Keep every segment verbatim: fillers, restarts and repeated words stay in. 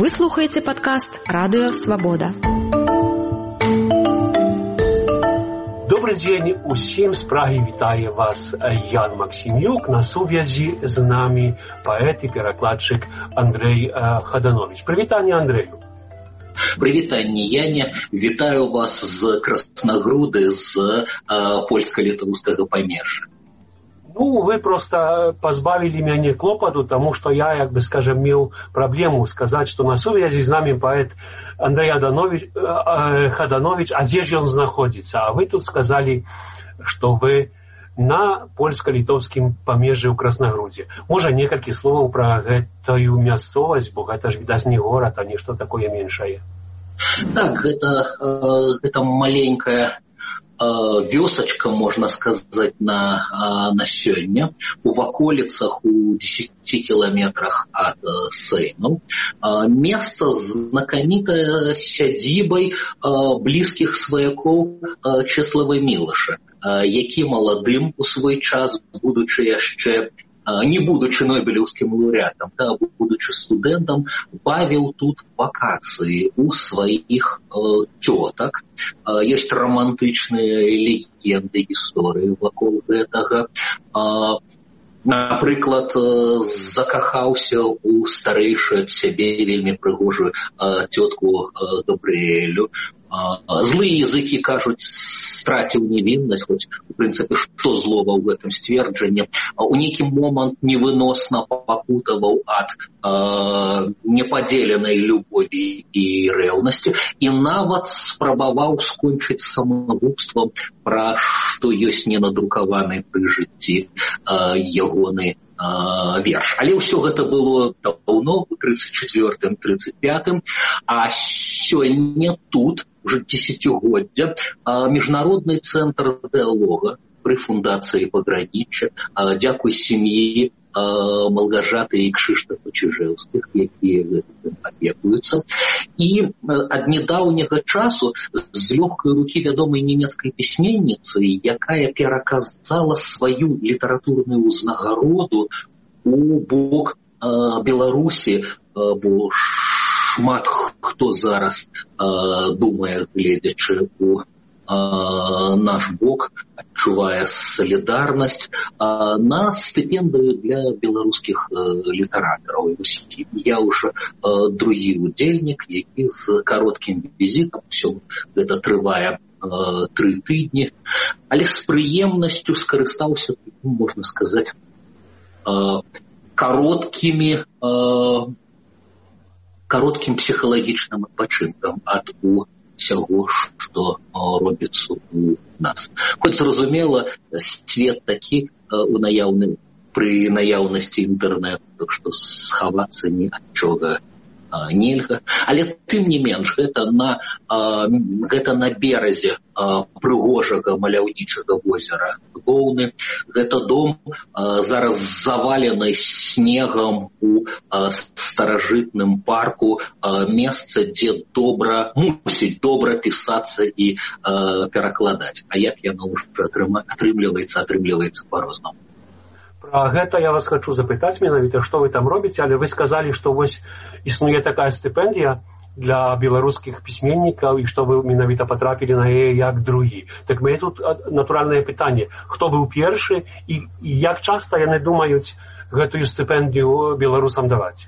Вы слухаеце падкаст Радыё Свабода. Добрый день усім, з Праги вітає вас Ян Максимюк. На сувязі з нами поет і перакладчик Андрей Хаданович. Привітання, Андрею. Привітання, Яне. Вітаю вас з Красногруди, з э, польско-литовского помежа. Ну, вы просто позбавили меня клопоту, потому что я, как бы, скажем, имел проблему сказать, что на связи с нами поэт Андрей Аданович, э, Хаданович, а где же он находится? А вы тут сказали, что вы на польско-литовском помеже у Красногруде. Может, несколько слов про эту местность, бо это же, видать, не город, а не что такое меньшее. Так, это, э, это маленькая вёсочка, можно сказать, на, на сёння, у ваколицах у десяти километрах от Сейну. Место знакомитое сядзібай близких сваякоў Чэслава Мілаша, які маладым у свой час, будучы яшчэ не будучи Нобелевским лауреатом, да, будучи студентом, бавил тут вакации у своих э, теток. Э, есть романтичные легенды, истории вокруг этого. Э, Напрыклад, закахаўся у старэйшую ад сябе вельмі прыгожую э, тётку э, Габрыэлю. Э, злые языки кажуць, страціў невіннасць, хоць, у прынцыпе, што злова ў гэтым сцверджанні. У нейкі момант невыносна пакутаваў ад э, непадзеленай любові і рэўнасці і нават спрабаваў скончыць самагубствам, пра што ёсць ненадрукаваны пры жыцці э, ягоны верш. Але ўсё гэта было даўно, у тридцать четвёртым — тридцать пятым, а сёння тут, уже десятигоддзя, Міжнародны цэнтр дыалога пры фундацыі Пагранічча, дзякуй сям'і Малгажаты і Кшыштафа Чыжэўскіх, якія гэтым апекуюцца. І ад нядаўняга часу з лёгкай рукі вядомай нямецкай пісьменніцы, якая пераказала сваю літаратурную ўзнагароду у бок э, Беларусі, э, бо шмат хто зараз э, думае, гледзячы у наш бок, адчувае салідарнасць, на стыпендыю для беларускіх літаратараў. Я ўжо другі удзельнік, які з кароткім візітам, усё гэта трывае тры тыдні, але з прыемнасцю скарыстаўся, можна сказаць, кароткімі кароткім псіхалагічным адпачынкам ад у всего, что робіцца у нас. Хоць, зразумела, свет такі у наяўным, пры наяўнасці інтэрнэту, так што схавацца ні ад чога нельга. Але тым не менш, гэта на, гэта на беразе прыгожага маляўнічага возера Гоўны. Гэта дом зараз завалены снегам у старажытным парку, месца, дзе добра, мусіць добра пісацца і перакладаць. А як яно ўжо атрымліваецца, атрымліваецца па-рознаму. Про гэта я вас хочу запытаць менавіта, што вы там робіце, але вы сказалі, што вось існуе такая стыпендія для беларускіх пісьменнікаў і што вы менавіта патрапілі на яе як другі. Так мне тут натуральнае пытанне, хто быў першы і, і як часта яны думаюць гэтую стыпендію беларусам даваць?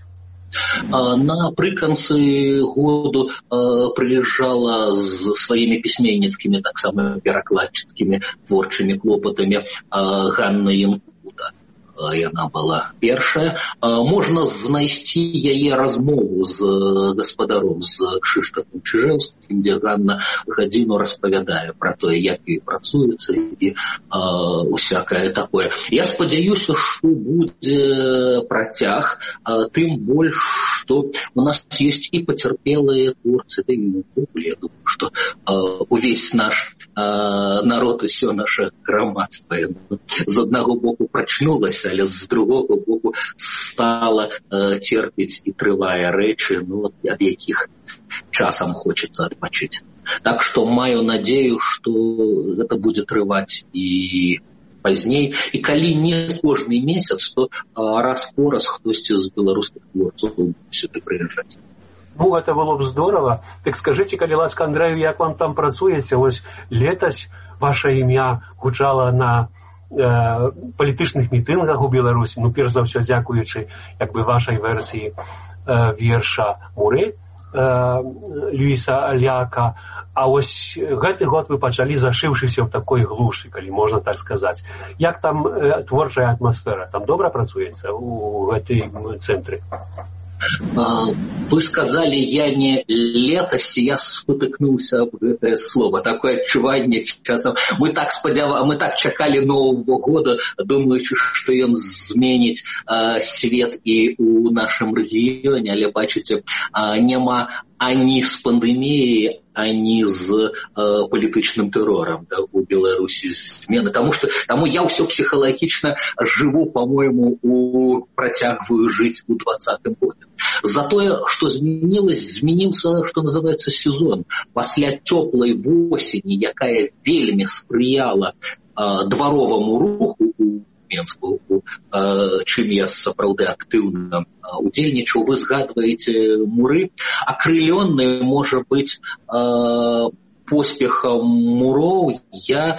Напрыканцы году прыязджала з сваімі пісьменніцкімі, таксама перакладчыцкімі творчымі клопатамі Ганна Янкута. Яна была першая. Можна знайсці яе размову з гаспадаром, з Кшыштафам Чыжэўскім, дзе Ганна гадзіну распавядае пра тое, як ёй працуецца і усякае такое. Я спадзяюся, што будзе працяг, тым больш, што у нас ёсць і пацярпелыя творцы, да і я думаю, што увесь наш народ, усё наше грамадства з аднаго боку прачнулася, але з другого боку стала э, терпіць і трывае рэчы, ну, ад якіх часам хочется адпачыць. Так што маю надзею, што гэта будзе трываць і пазней. І калі не кожны месяц, то раз по раз хтосьці з беларускіх творцаў сюды прыязджаць. Ну, это было б здорово. Так скажите, калі ласка, Андрею, як вам там працуеце? Ось летась ваше імя гучала на э, палітычных мітынгах у Беларусі, ну, перш за ўсё, дзякуючы, як бы, вашай версіі э, верша Муры, э, Льюіса Ляка. А ось гэты год вы пачалі, зашыўшыся ў такой глушы, калі можна так сказаць. Як там э, творчая атмасфера? Там добра працуецца у гэтым цэнтры? Вы сказали, я не летась, я спотыкнулся об это слово. Такое адчуванне часам. Мы так спадзява... мы так чакалі Нового года, думаючы, што ён зменіць э, свет і у нашым рэгіёне, але бачыце, э, няма ані з пандэміяй, ані з э, палітычным тэрорам, да, у Беларусі змены. Таму што таму я ўсё псіхалагічна жыву, по-моему, у працягваю жыць у двадцатым годзе. Затое, што змянілася, змяніўся, што называецца, сезон. Пасля цёплай восені, якая вельмі спрыяла э, двароваму руху у Менску, э, чым я сапраўды актыўна удзельнічаў. Вы згадваеце Муры. Акрылённы, можа быць, э, поспехам Муроў я э,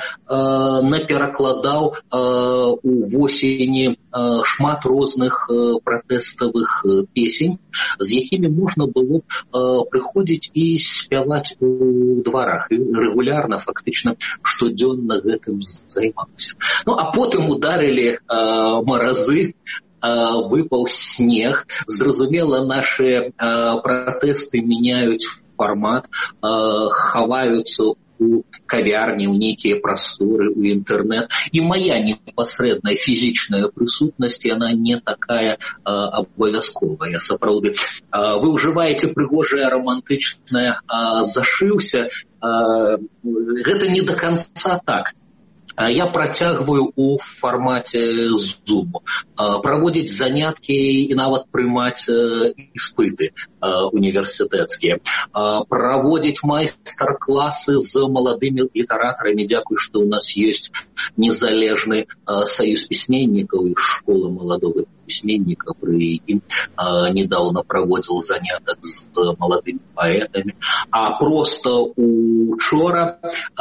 наперакладаў э, у восені э, шмат розных э, пратэставых э, песень, з якімі можна было э, прыходзіць і спяваць у дварах. І рэгулярна, фактычна, штодзённа гэтым займаўся. Ну, а потым ударылі э, маразы, выпал снег. Зразумела, наши э, пратэсты меняют формат, э, хаваются у кавярні, у нейкія прасторы, у інтэрнэт. І моя непасрэдная фізічная прысутнасць, она не такая э, абавязковая, сапраўды. Э, вы ўжываеце прыгожае романтычнае э, зашыўся. Э, гэта не до конца так. Я працягваю у фармаце Zoom, праводзіць заняткі і нават прымаць іспыты універсітэцкія, праводзіць майстар-класы з маладымі літаратарамі. Дзякуй, што ў нас ёсць незалежны саюз пісьменнікаў і школа маладога пісьменніка, пры ім недаўна праводзіў занятак з маладымі паэтамі. А проста учора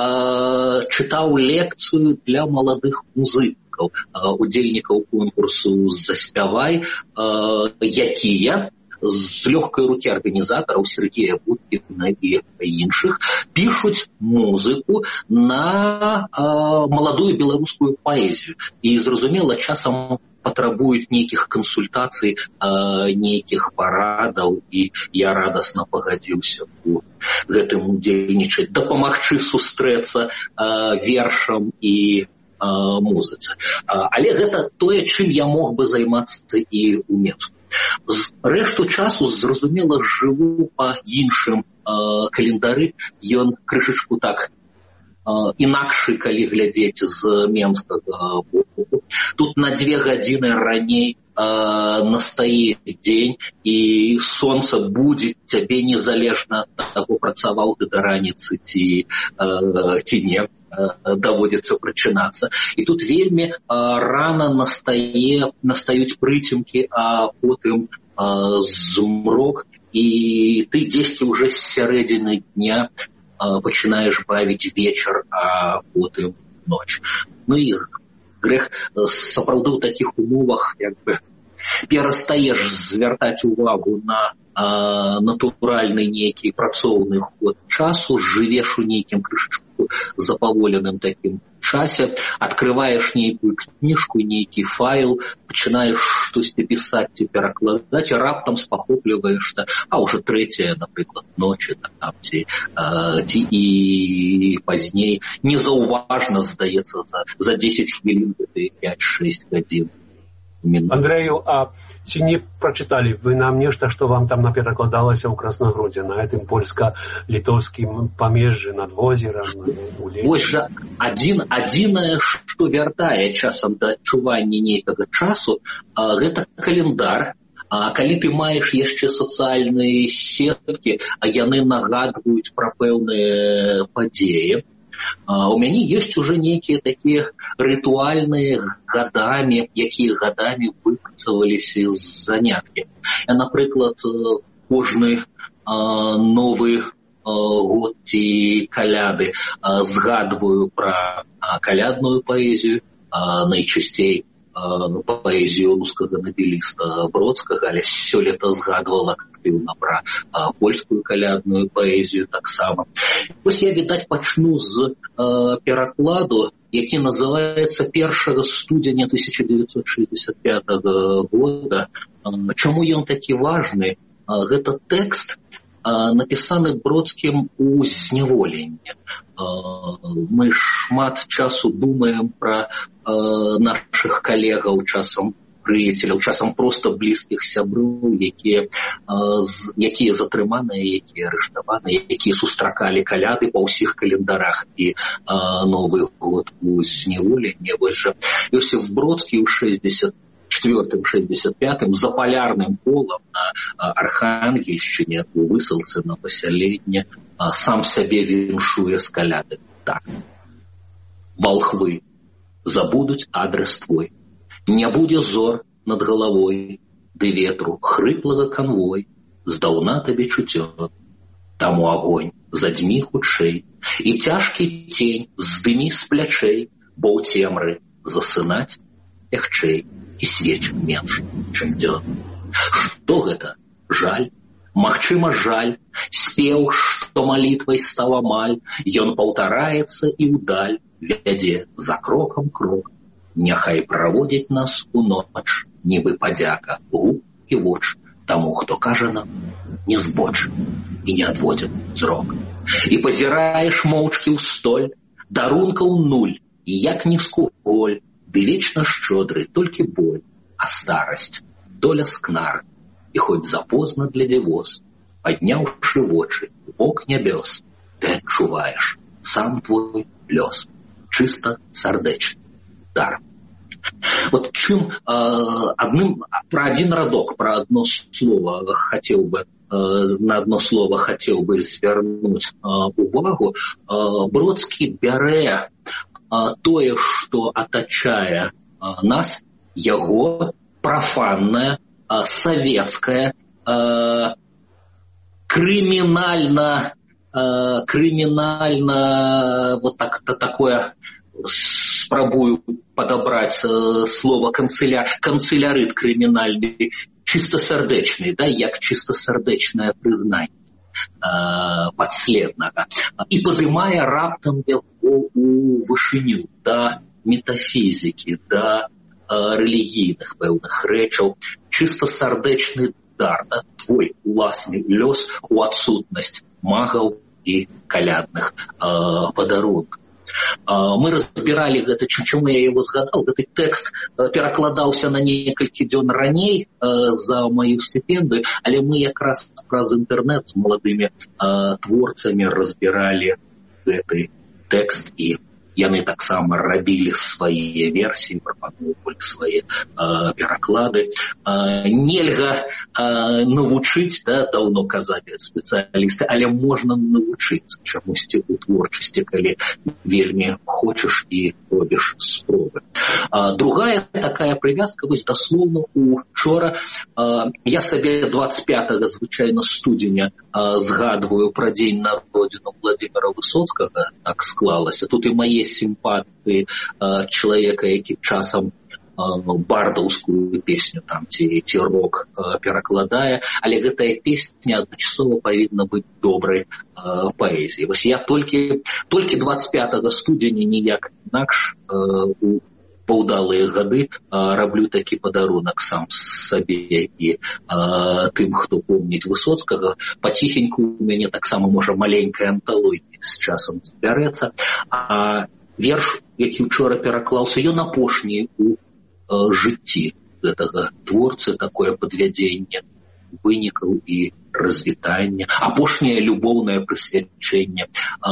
чытаў лекцыю для маладых музыкаў, удзельнікаў конкурсу «Заспявай», якія з лёгкай рукі арганізатараў Сергея Будкіна і іншых пішуць музыку на маладую беларускую паэзію. І, зразумела, часам патрабуюць нейкіх кансультацый, нейкіх парадаў, і я радасна пагадзіўся у гэтым удзельнічаць, дапамагчы сустрэцца вершам і музыцы. Але гэта тое, чым я мог бы займацца і ў Менску. Рэшту часу, зразумела, жыву па іншым календары. Ён крышачку так інакшы, калі глядзець з менскага боку. Тут на две гадзіны раней настае дзень, і сонца будзе цябе незалежна ад таго, працаваў ты да раніцы ці, ці не, даводзіцца прачынацца. І тут вельмі рана настае, настаюць прыцемкі, а потым змрок, і ты дзесьці ўжо з сярэдзіны дня пачынаеш бавіць вечар, а потым ноч. Ну і грэх сапраўды ў такіх умовах як бы перастаеш звяртаць увагу на а, натуральны нейкі працоўны ход часу, жывеш у нейкім крышачку запаволеным такім часе, адкрываеш нейкую кніжку, нейкі файл, пачынаеш штосьці пісаць ці перакладаць, раптам спахопліваешся, а ўжо трэцяя, напрыклад, ночы, там, ці, а, ці і пазней. Незаўважна, здаецца, за, за дзесяць хвілін, пяць-шэсць гадзін. Андрею, а ці не прачыталі вы нам нешта, што вам там наперакладалася ў Краснагродзе, на гэтым польска-літоўскім памежжы над возерам? Вось жа адзін, адзінае, што вяртае часам да адчування нейкага часу, а, гэта календар. А калі ты маеш яшчэ сацыяльныя сеткі, а яны нагадваюць пра пэўныя падзеі, у мяне ёсць уже нейкія такія рытуальныя гадамі, якія гадамі выпрацаваліся з заняткі. Я, напрыклад, кожны новы год ці каляды згадваю пра калядную паэзію, найчасцей паэзію рускага набеліста Бродскага, але сёлета згадвала актыўна пра польскую калядную паэзію таксама. Вось я, відаць, пачну з перакладу, які называецца першага студзеня тысяча дзевяцьсот шэсцьдзесят пятага года. Чаму ён такі важны? Гэта тэкст, напісаны Бродскім у зняволенні. Мы шмат часу думаем пра нашых калегаў, часам прыяцеляў, часам проста блізкіх сяброў, якія, якія затрыманыя, якія арыштаваныя, якія сустракалі каляды па ўсіх календарах і Новы год у зняволенні. Вось жа Ёсіф Бродскі ў шэсцьдзесят четвёртым шэсцьдесят пятым за полярным полом на Архангельшчыне у высылцы на пасяленне сам сябе віншуе з каляды. Так. Волхвы забудуць адрес твой, не будзе зор над галавой, ды ветру хрыплага канвой, здаўна табе чуццё. Таму агонь задзьмі хутчэй, і цяжкі цень здымі з плячэй, бо ў цемры засынаць лягчэй, і свеч менш, чым дзён. Што гэта? Жаль? Магчыма, жаль. Спеў, што малітвай стаў амаль, ён паўтараецца і ўдаль вядзе за крокам крок. Няхай праводзіць нас у ноч, нібы падзяка, губ і воч, таму, хто кажа нам, не збоч і не адводзім зрок. І пазіраеш моўчкі ў столь, дарункаў нуль, і як нізку голь, ды вечна шчодры, толькі боль, а старасць, доля скнар, і хоць запозна для дзівоз, падняўшы вочы у бок нябёс, ты адчуваеш сам твой лёс, чыста сардэчны дар. Вот чым адным, пра адзін радок, пра адно слова хацеў бы, на одно слово хацеў бы звярнуць увагу. Бродскі бярэ тое, што атачае нас, яго профанная, савецкая, крымінальна, крымінальна, вот так, такое, спрабую падабраць слово канцеля, канцелярыт крымінальны, чыстасардэчны, да, як чыстасардэчнае прызнанне падследнага, і падымае раптам яго у вышыню да метафізікі, да рэлігійных пэўных рэчаў. Чыстасардэчны дар, да, твой уласны лёс у адсутнасць магаў і калядных падарункаў. Мы разбіралі гэта, чаму я яго згадал. Гэты тэкст перакладаўся на некалькі дзён раней за маю стыпендыю, але мы якраз праз інтэрнэт з маладымі творцамі разбіралі гэты тэкст, і яны таксама рабілі свае версіі, прапаноўвалі свае пераклады. Нельга навучыць, да, даўно казалі спецыялісты, але можна навучыцца чамусьці ў творчасці, калі вельмі хочаш і робіш спробы. Другая такая прывязка, вось даслоўна учора я сабе дваццаць пятага звычайна студзеня згадваю пра дзень народзінаў Владзіміра Высоцкага, так склалася. Тут і мае сімпатыі чалавека, які часам бардаўскую песню там ці, ці рок перакладае, але гэтая песня адначасова павінна быць добрай паэзіяй. Вось я толькі, толькі дваццаць пятага студзеня, ніяк інакш у паўдалыя гады раблю такі падарунак сам сабе і тым, хто помніць Высоцкага. Паціхеньку у мяне таксама, можа, маленькая анталогія з часам збярэцца. А верш, які учора пераклаўся, ён апошні у жыцці гэтага творцы, такое падвядзенне вынікаў і развітання, апошняе любоўнае прысвячэнне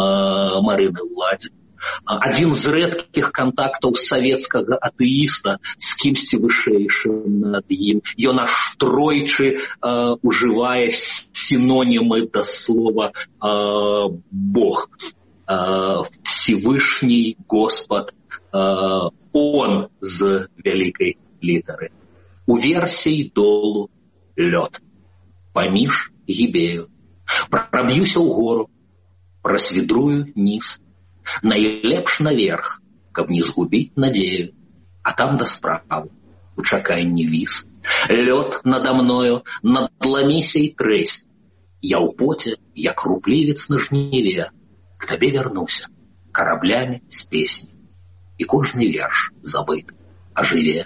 Марыны Ладзе. Адзін з рэдкіх кантактаў савецкага атэіста з кімсьці вышэйшым над ім. Ён аж тройчы ужывае сінонімы да слова Бог. Всевышний Господ, Он з вялікай літары. У версій долу лёд, паміж гібею, Праб'юся ў гору, прасвідрую ніз, найлепш наверх, каб не згубіць надзею, а там да справы, у чаканні віз. Лёд надо мною, надламіся і трэсь. Я ў поце, як руплівец на жніве, к табе вярнуся, караблямі з песні. І кожны верш забыт, а жыве.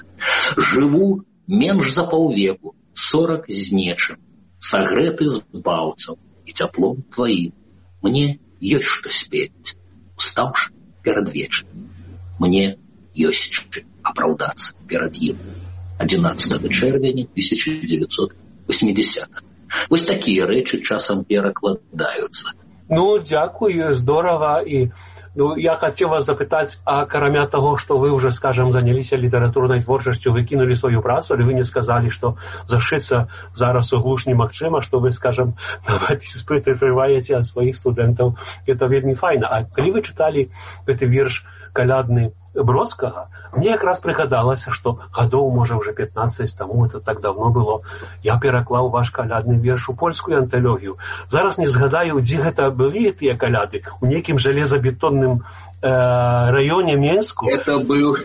Жыву менш за паўвеку, сорак з нечым, сагрэты з баўцаў і цяплом тваім. Мне ёсць што спець, устаўшы перад вечным. Мне ёсць чым апраўдацца перад ім. адзінаццатага чэрвеня тысяча дзевяцьсот восьмідзесятага. Вось такія рэчы часам перакладаюцца. Ну, дзякуй, здорава. І ну, я хотел вас запытаць, а карамя того, что вы уже, скажем, заняліся літаратурнай творчасцю, вы кинули свою працу, или вы не сказали, что зашыцца зараз у глуш немагчыма, что вы, скажем, нават іспыты трываеце ад сваіх студэнтаў. Это вельмі файна. А калі вы чыталі гэты верш калядны Бродскага, мне якраз прыгадалася, што гадоў, можа, уже пятнаццаць таму, это так давно было, я пераклаў ваш калядны верш у польскую анталогію. Зараз не згадаю, дзе гэта былі тыя каляды, у нейкім жалезабетонным э, раёне Менску. Это быў,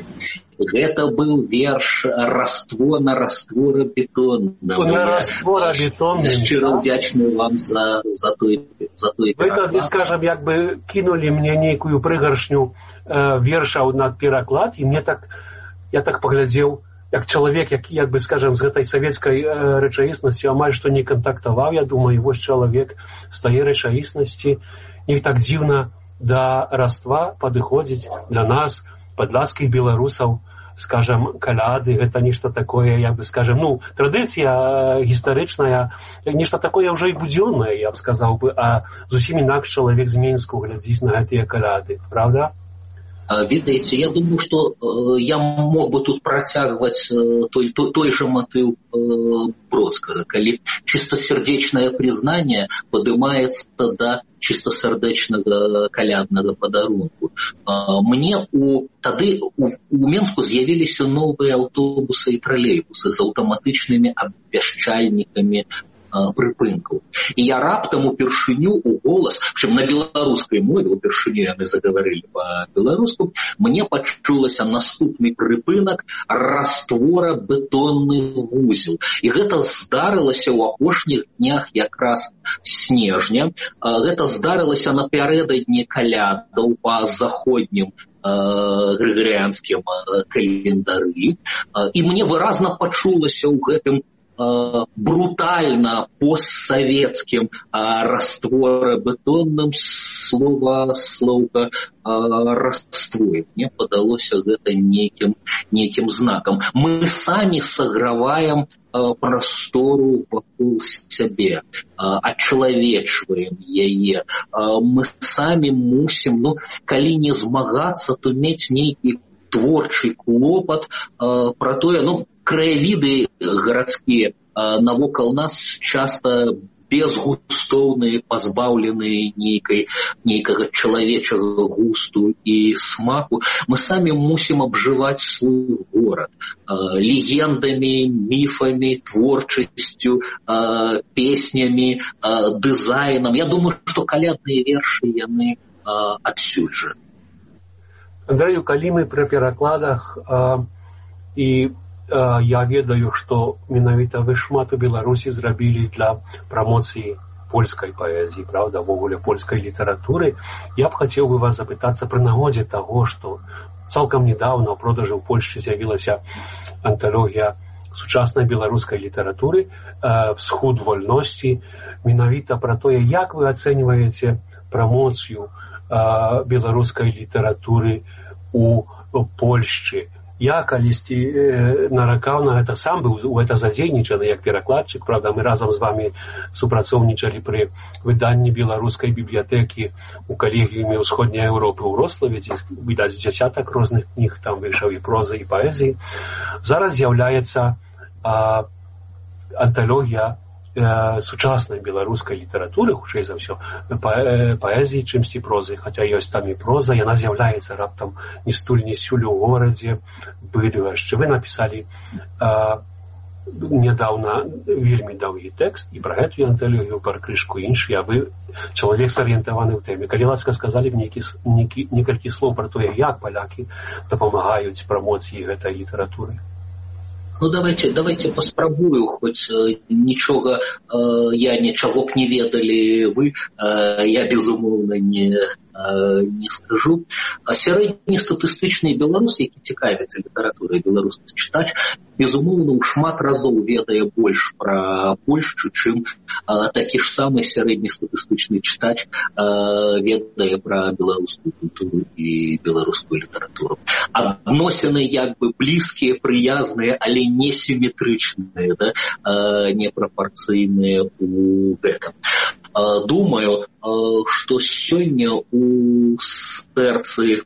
гэта быў верш раствор на растворабетонным. На растворабетонным. Шчыра ўдзячны вам за, за той, за той вы тады, скажем, як бы кинули мне нейкую прыгаршню вершаў над пераклад, і мне так, я так паглядзеў, як чалавек, які, як бы, скажем, з гэтай савецкай э, рэчаіснасцю амаль што не кантактаваў, я думаю, вось чалавек з тае рэчаіснасці не так дзіўна да раства падыходзіць для нас, падласкіх беларусаў, скажем, каляды, гэта нешта такое, як бы, скажем, ну, традыцыя гістарычная, нешта такое ўжо і будзённае, я б сказаў бы, а зусім інакш чалавек з Менску глядзіць на гэтыя каляды, правда? Ведаеце, я думаю, што э, я мог бы тут працягваць э, той, той, той же матыў э, Бродскага, калі чыстасердечнае прызнанне падымаецца да чыстасардэчнага каляднага падарунку. Э, мне у, тады у, у Менску з'явіліся новыя аўтобусы і тралейбусы з аўтаматычнымі абвяшчальнікамі прыпынкаў. І я раптам упершыню у голас, причем на беларускай мове, упершыню яны загаварылі па-беларуску, мне пачулася наступны прыпынак растворабетонны вузел. І гэта здарылася ў апошніх днях якраз снежня. Гэта здарылася напярэдадні калядаў па заходнім грыгарыянскім календары. І мне выразна пачулася ў гэтым брутально постсоветским растворабетонным слова словка раствор. Мне падалося гэта неким неким знаком. Мы сами саграваем прастору вакол сябе, ачалавечваем яе. Мы самі мусім, ну, калі не змагацца, то мець нейкі творчы клопат пра тое, ну, краявіды гарадскія навокал нас часта безгустоўныя, пазбаўленыя нейкай, нейкага чалавечага густу і смаку. Мы самі мусім абжываць свой горад легендамі, міфамі, творчасцю, песнямі, дызайнам. Я думаю, што калядныя вершы яны адсюль жа. Андрэю, калі мы пры перакладах а, і а, я ведаю, што менавіта вы шмат у Беларусі зрабілі для прамоцыі польскай паэзіі, правда, ввогуле польскай літаратуры, я б хацеў бы вас запытацца пры нагодзе таго, што цалкам недавно ў продажы ў Польшчы з'явілася анталогія сучаснай беларускай літаратуры а, «Всход вольнасці», менавіта пра тое, як вы ацэньваеце прамоцыю беларускай літаратуры у Польшчы. Я калісьці э, наракаў на гэта, сам быў у гэта задзейнічаны як перакладчык, правда, мы разам з вамі супрацоўнічалі пры выданні беларускай бібліятэкі у калегіуме ўсходняй Еўропы ў Рославе, дзе, відаць, дзясятак розных кніг, там выйшаў і прозы, і паэзіі. Зараз з'яўляецца а, анталогія сучаснай беларускай літаратуры, хутчэй за ўсё, паэзіі, чымсьці прозы, хаця ёсць там і проза, яна з'яўляецца раптам ні стуль, ні сюль у горадзе, быдвашчы. Вы напісалі а, нядаўна вельмі даўгі тэкст, і пра гэтую анталогію, пра крышку іншы, а вы чалавек сарыентаваны ў тэме. Калі ласка, сказалі б некалькі слоў пра тое, як палякі дапамагаюць прамоцыі гэтай літаратуры. Ну, давайте, давайте паспрабую, хоць э, нічога, э, я нічого б не ведалі вы, э, я, безумоўна, не, э, не скажу. А сярэднестатыстычны беларус, які цікавіцца літаратурай, беларускі чытач, безумоўна, у шмат разоў ведае больш пра Польшчу, чым э, такі ж самы сярэднестатыстычны чытач э, ведае пра беларускую культуру і беларускую літаратуру. Адносіны як бы блізкія, прыязныя, але несимметричные, да, э, непропорционные у гэтым. Э, думаю, э, что сегодня у сэрцы э,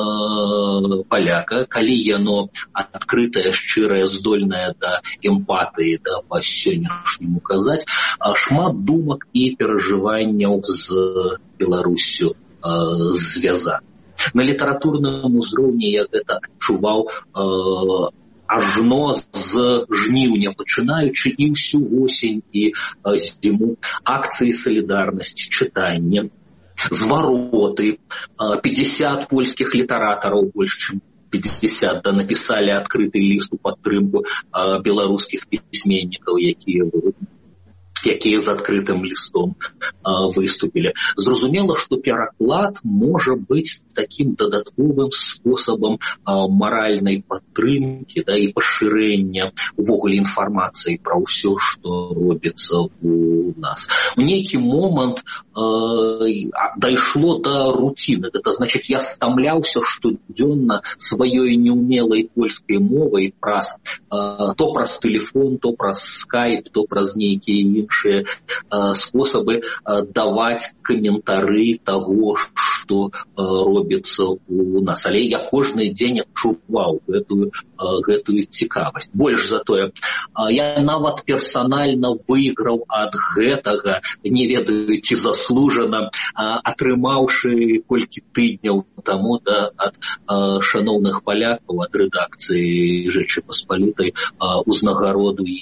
паляка, калі яно адкрытае, шчырае, здольнае да эмпатыі, да, па сённяшняму казаць, шмат думак і перажыванняў з Беларусю э, звязаны. На літаратурным узроўні я гэта адчуваў э, ажно з жніўня пачынаючы і ўсю восень і э, зіму. Акцыі салідарнасці, чытання, звароты, э, пятьдесят польскіх літаратараў, больш чым пятьдесят, да, напісалі адкрыты ліст у падтрымку э, беларускіх пісьменнікаў, якія якія з адкрытым лістом э, выступілі. Зразумела, што пераклад можа быць такім дадатковым спосабам э, маральнай падтрымкі, да, і пашырэння увогуле інфармацыі пра ўсё, што робіцца у нас. У нейкі момант э, дайшло да руціны. Гэта значыць, я стамляўся штодзённа сваёй неумелай польскай мовай праз э, то праз тэлефон, то праз скайп, то праз нейкія іншыя э, спосабы э, даваць каментары таго, што э, робіцца у нас. Але я кожны дзень адчуваў гэтую, э, гэтую цікавасць. Больш за тое, э, я нават персанальна выйграў ад гэтага, не ведаю, ці заслужана, э, атрымаўшы колькі тыдняў таму, да, ад э, шаноўных палякаў, ад рэдакцыі Rzeczy Pospolitej, э, узнагароду імені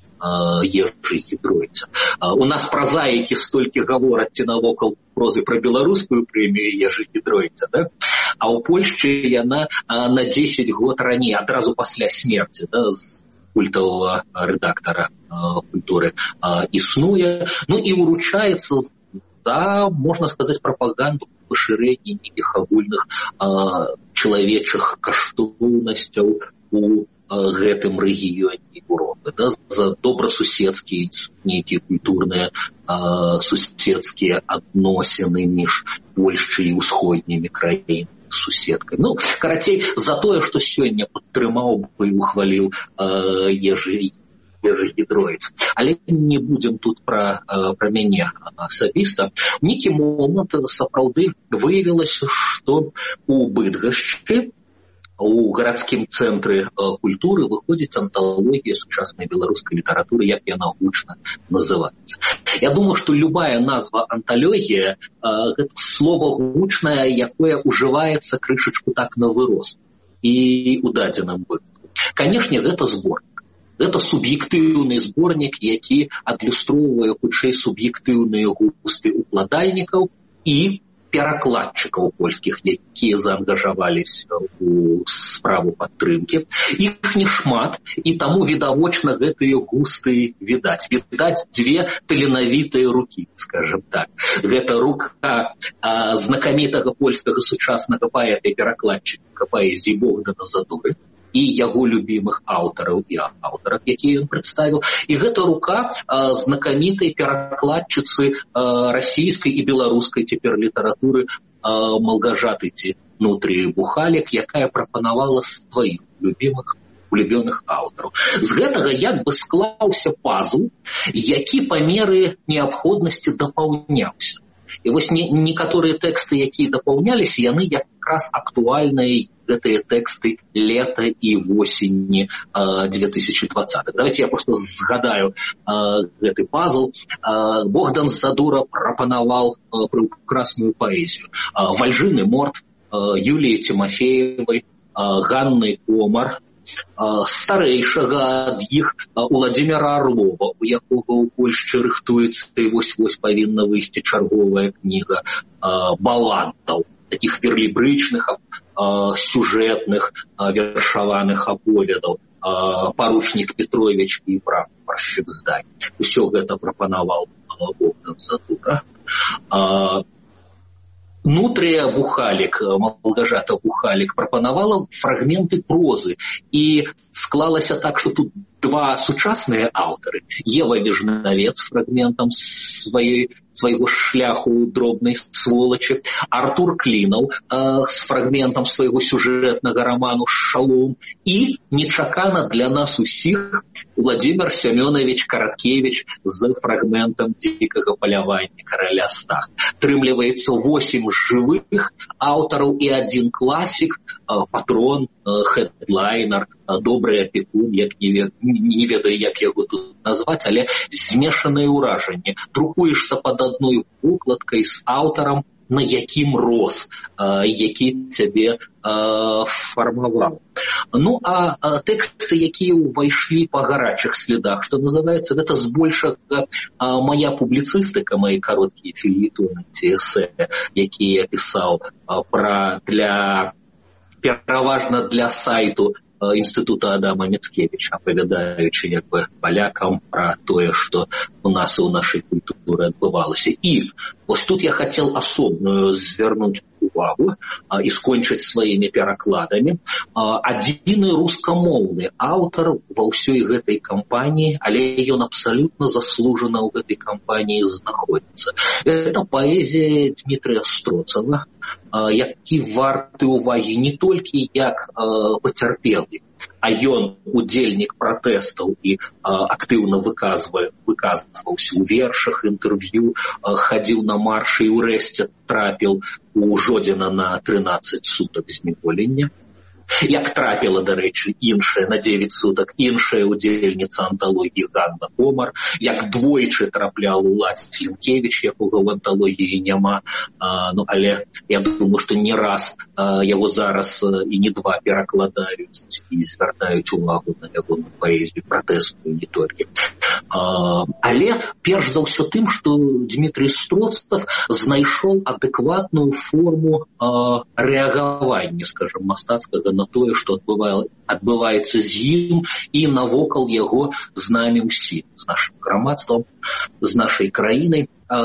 Ежы Гідройца. У нас празаікі столькі гавораць ці навокал прозы пра беларускую прэмію Ежы Гідройца, да? А ў Польшчы яна на дзесяць год раней, адразу пасля смерці, да, з культавага рэдактара культуры існуе, ну і уручаецца за, можна сказаць, прапаганду пашырэння нейкіх агульных чалавечых каштоўнасцяў у гэтым рэгіёне Европы, да, за добрасуседскія нейкія культурныя э, суседскія адносіны між Польшчай і ўсходнімі краінамі, суседкамі. Ну, карацей, за тое, што сёння падтрымаў бы і ухваліў э, Ежы Ежы Гідройц. Але не будзем тут пра, э, пра мяне асабіста. У нейкі момант сапраўды выявілася, што у Быдгашчы у гарадскім цэнтры э, культуры выходзіць анталогія сучаснай беларускай літаратуры, як яна гучна называецца. Я думаю, што любая назва анталогія э, гэта слова гучнае, якое ўжываецца крышачку так на вырост і у дадзеным выпадку. Канешне, гэта зборнік. Гэта суб'ектыўны зборнік, які адлюстроўвае хутчэй суб'ектыўныя густы укладальнікаў і перакладчыкаў польскіх, якія заангажаваліся у справу падтрымкі. Іх не шмат, і таму відавочна гэтыя густы відаць. Відаць дзве таленавітыя рукі, скажем так. Гэта рука а, знакамітага польскага сучаснага паэта і перакладчыка паэзіі Богдана Задуры і яго любімых аўтараў і аўтарак, якія ён прадставіў. І гэта рука а, знакамітай перакладчыцы а, расійскай і беларускай цяпер літаратуры а, Малгажаты Дмітрый Бухалек, якая прапанавала сваіх любімых улюбёных аўтараў. З гэтага як бы склаўся пазл, які па меры неабходнасці дапаўняўся. І вось не, некаторыя тэксты, якія дапаўняліся, яны якраз актуальныя, гэтыя тэксты лета і восені э, две тысячи двадцатого. Давайте я просто згадаю э, гэты пазл. Э, Богдан Задура прапанаваў э, прекрасную паэзію. Э, Вальжыны Морт, э, Юліі Тимофеевай, э, Ганны Комар, старэйшага ад іх Уладзіміра Арлова, у якога ў Польшчы рыхтуецца і вось-вось павінна выйсці чарговая кніга балантаў, такіх верлібрычных, сюжэтных, вершаваных аповедаў, «Паручнік Петрович» і «Прапаршчык здань». Усё гэта прапанаваў Богдан Задура. Нутрыя Бухалік, Малгажата Бухалік прапанавала фрагменты прозы, і склалася так, што тут два сучасныя аўтары. Ева Вежнавец фрагментам сваёй свайго шляху дробнай сволачы, Артур Клінаў э, з фрагментам свайго сюжэтнага раману «Шалом» і нечакана для нас усіх Владзімір Сямёнавіч Караткевіч з фрагментам «Дзікага палявання караля Стаха». Атрымліваецца восем жывых аўтараў і адзін класік, э, патрон, э, хедлайнер, э, добры апекун, як не, вед... не ведаю, як яго тут назваць, але змешаныя ўражанні. Друкуешся пад адной укладкай з аўтарам, на якім рос, э, які цябе э, фармаваў. Ну, а, а тэксты, якія ўвайшлі па гарачых слядах, што называецца, гэта збольшага э, мая публіцыстыка, мае кароткія фельетоны ці эсэ, якія я пісаў э, пра для, пераважна для сайту Інстытута Адама Міцкевіча, апавядаючы як бы палякам пра тое, што у нас і ў нашай культуры адбывалася. І вось тут я хацеў асобную звярнуць увагу а, і скончыць сваімі перакладамі. А, адзіны рускамоўны аўтар ва ўсёй гэтай кампаніі, але ён абсалютна заслужана ў гэтай кампаніі знаходзіцца. Это паэзія Дмітрыя Строцава, які варты ўвагі не толькі як пацярпелы, а ён удзельнік пратэстаў і актыўна выказваўся ў вершах, інтэрв'ю, хадзіў на маршы і ўрэшце трапіў у Жодзіна на трынаццаць сутак зняволення. Як трапіла, дарэчы, іншая на дзевяць сутак, іншая удзельніца анталогіі Ганна Комар, як двойчы трапляў Уладзь Лінкевіч, якога ў анталогіі няма, а, ну, але я думаю, што не раз а, яго зараз а, і не два перакладаюць і звяртаюць увагу на яго на паэзію пратэстную не толькі. А, але перш за ўсё тым, што Дмітрий Строцав знайшоў адэкватную форму а, рэагавання, скажам, мастацкага на тое, што адбываецца з ім і навокал яго з намі ўсім, з нашым грамадствам, з нашай краінай.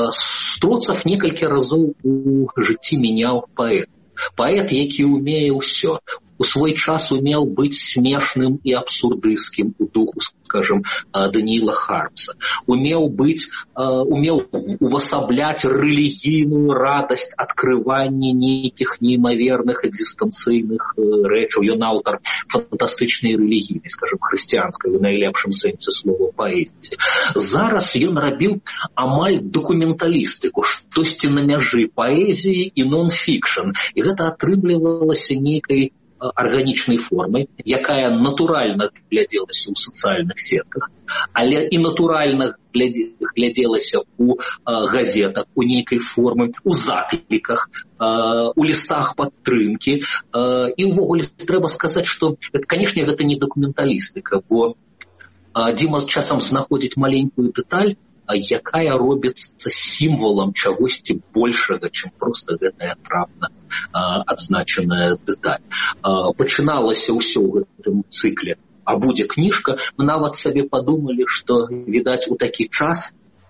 Строцав некалькі разоў у жыцці мяняў паэт. Паэт, які ўмее ўсё. У свой час умел быць смешным і абсурдысткім у духу, скажем, Даніила Хармса. Умел быць, умел увасабляць рэлігійную радасць адкрывання нейкіх неймаверных экзістэнцыйных рэчаў. Ён аўтар фантастычнай рэлігійнай, скажем, хрысціянскай у найлепшым сэнсе слова паэзіі. Зараз ён рабіў амаль дакументалістыку, штосьці на мяжы паэзіі і нон-фікшн. І гэта атрымлівалася нейкай арганічнай формай, якая натуральна глядзелася ў сацыяльных сетках, але і натуральна глядзелася ў газетах, у нейкай формы, у закліках, у лістах падтрымкі. І ўвогуле трэба сказаць, што, канешне, гэта не дакументалістыка, бо Дзіма часам знаходзіць маленькую дэталь, якая робіцца сімвалам чагосьці большага, чым проста гэтая трапна адзначаная дэталь. Пачыналася ўсё ў гэтым цыкле, а будзе кніжка. Мы нават сабе падумалі, што, відаць, у такі час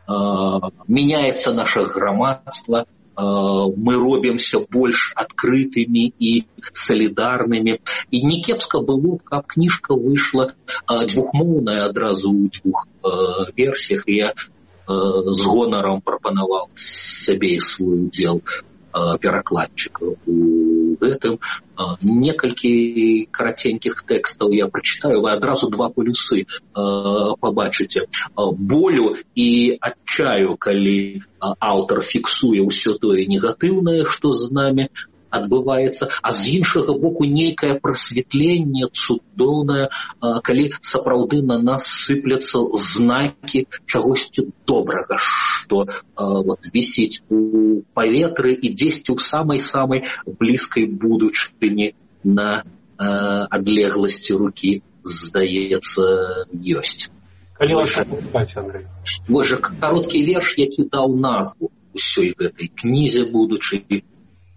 мяняецца наша грамадства, мы робімся больш адкрытымі і салідарнымі. І не кепска было, каб кніжка выйшла двухмоўная адразу ў двух версіях. Я з гонарам прапанаваў сабе і свой удзел перакладчыка у гэтым. Некалькі караценькіх тэкстаў я прачытаю, вы адразу два полюсы пабачыце. Болю і адчаю, калі аўтар фіксуе ўсё тое негатыўнае, што з намі адбываецца, а з іншага боку нейкае прасветленне цудоўнае, калі сапраўды на нас сыпляцца знакі чагосьці добрага, што вот, вісіць у паветры і дзесьці ў самай-самай блізкай будучыні на адлегласці рукі, здаецца, ёсць. Калі вас памятаць, Андрэй? Вось жа кароткі верш, які даў назву ўсёй гэтай кнізе будучай.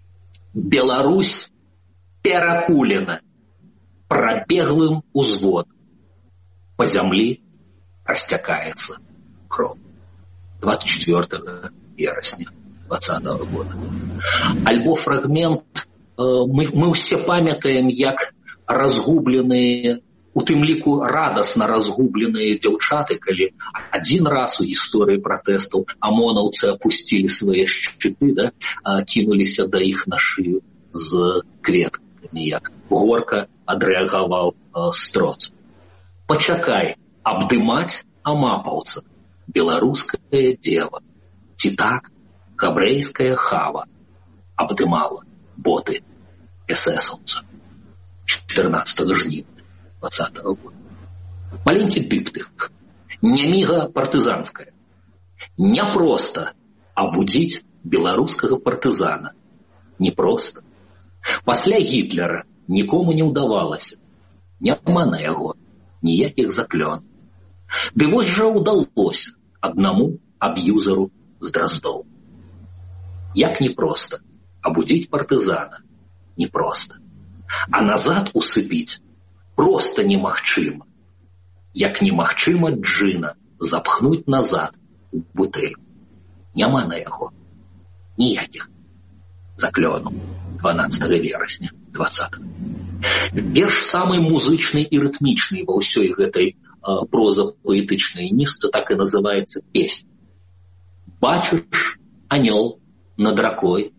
Беларусь перакулена прабеглым узвод. По зямлі расцякаецца кроў. двадцать четвёртого верасня двадцатого года. Альбо фрагмент, мы, мы ўсе памятаем, як разгубленыя, у тым ліку радасна разгубленыя дзяўчаты, калі адзін раз у гісторыі пратэстаў амонаўцы апусцілі свае шчыты, да, кінуліся да іх на шыю з кветкамі, як горка адрэагаваў Строц. Пачакай, абдымаць амапаўца, беларуская дева, ці так габрэйская хава абдымала боты эсэсаўца чатырнаццатага жніўня двадцатого года. Маленький дыптых, няміга партызанская. Няпроста абудзіць беларускага партызана. Непроста. Пасля Гітлера нікому не ўдавалася. Няма на яго ніякіх заклён. Ды вось жа ўдалося аднаму аб'юзару з Драздоў. Як непроста абудзіць партызана. Непроста. А назад усыпіць просто немагчыма. Як немагчыма джина запхнуць назад у бутэль. Няма на яго ніякіх заклёнаў. дванаццатого верасня двадцатого. Верш самый музычны і рытмічны ва ўсёй гэтай а, проза-паэтычнай нізцы так і называецца песня. Бачыш анёл над ракой,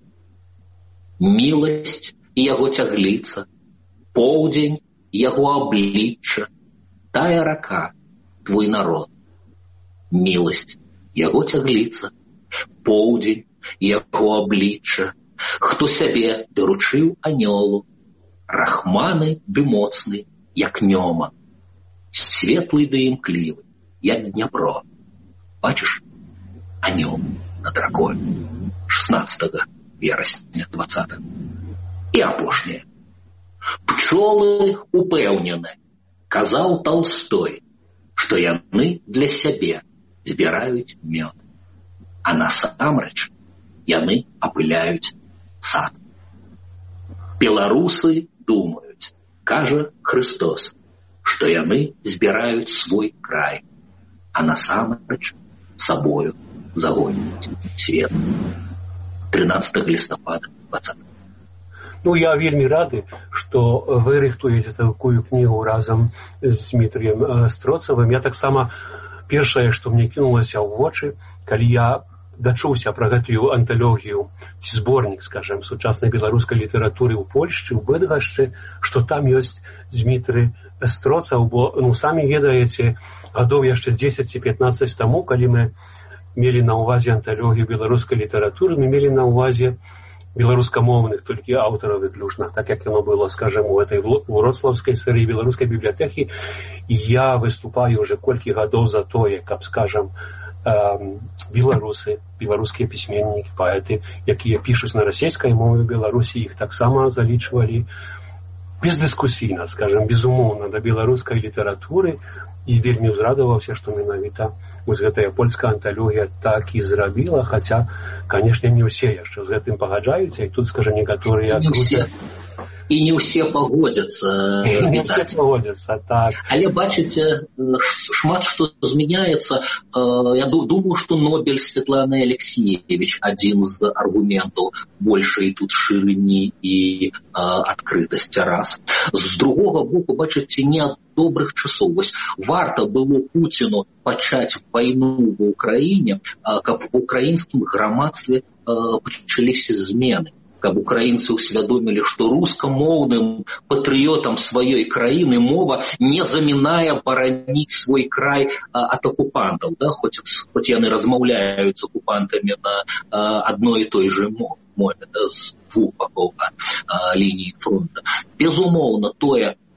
міласць і яго цягліца, поўдзень яго аблічча, тая рака, твой народ. Міласць яго цягліца, поўдзень яго аблічча, хто сябе даручыў анёлу, рахманы ды моцны, як нёма, светлый ды імклівы, як Дняпро. Бачыш, анёл над ракой. шестнадцатого верасня двадцатого. І апошняе. Пчолы упэўнены, казаў Толстой, што яны для сябе збіраюць мёд, а насамрэч яны апыляюць сад. Беларусы думаюць, кажа Христос, што яны збіраюць свой край, а насамрэч сабою загоняць свет. тринадцатого лістапада двадцатого. Ну, я вельмі рады, што вы рыхтуеце такую кнігу разам з Дмітрыем Строцавым. Я таксама першае, што мне кінулася ў вочы, калі я дачуўся пра гэтую анталогію ці зборнік, скажем, сучаснай беларускай літаратуры ў Польшчы, ў Бэдгашчы, што там ёсць Дмітрый Строцаў, бо, ну, самі ведаеце, гадоў яшчэ дзесяць ці пятнаццаць таму, калі мы мелі на ўвазе анталогію беларускай літаратуры, мы мелі на ўвазе беларускамоўных толькі аўтараў выключна, так як яно было, скажем, у этой вроцлаўскай серыі беларускай бібліятэкі. І я выступаю уже колькі гадоў за тое, каб, скажем, беларусы, беларускія пісьменнікі, паэты, якія пішуць на расійскай мове Беларусі, іх таксама залічвалі бездыскусійна, скажем, безумоўна да беларускай літаратуры, і вельмі ўзрадаваўся, што менавіта вось гэтая польская анталогія так і зрабіла, хаця, канешне, не ўсе яшчэ з гэтым пагаджаюцца, і тут, скажем, некаторыя друзі... І не ўсе пагодзяцца, відаць. Пагодзяцца, так. Але, бачыце, шмат што змяняецца. Я думаю, што Нобель Светланы Алексеевич адзін з аргументаў большай тут шырыні і адкрытасці раз. З другога боку, бачыце, не ад добрых часоў. Вось варта было Пуціну пачаць вайну ва ўкраіне, каб в украінскім грамадстве пачаліся змены. Каб украінцы ўсвядомілі, што рускамоўным патрыётам сваёй краіны мова не замінае бараніць свой край а, ад акупантаў, да? хоць, хоць яны размаўляюць з акупантамі на а, адной і той же мове, да? з двух бакоў а, лініі фронта. Безумоўна, тое, што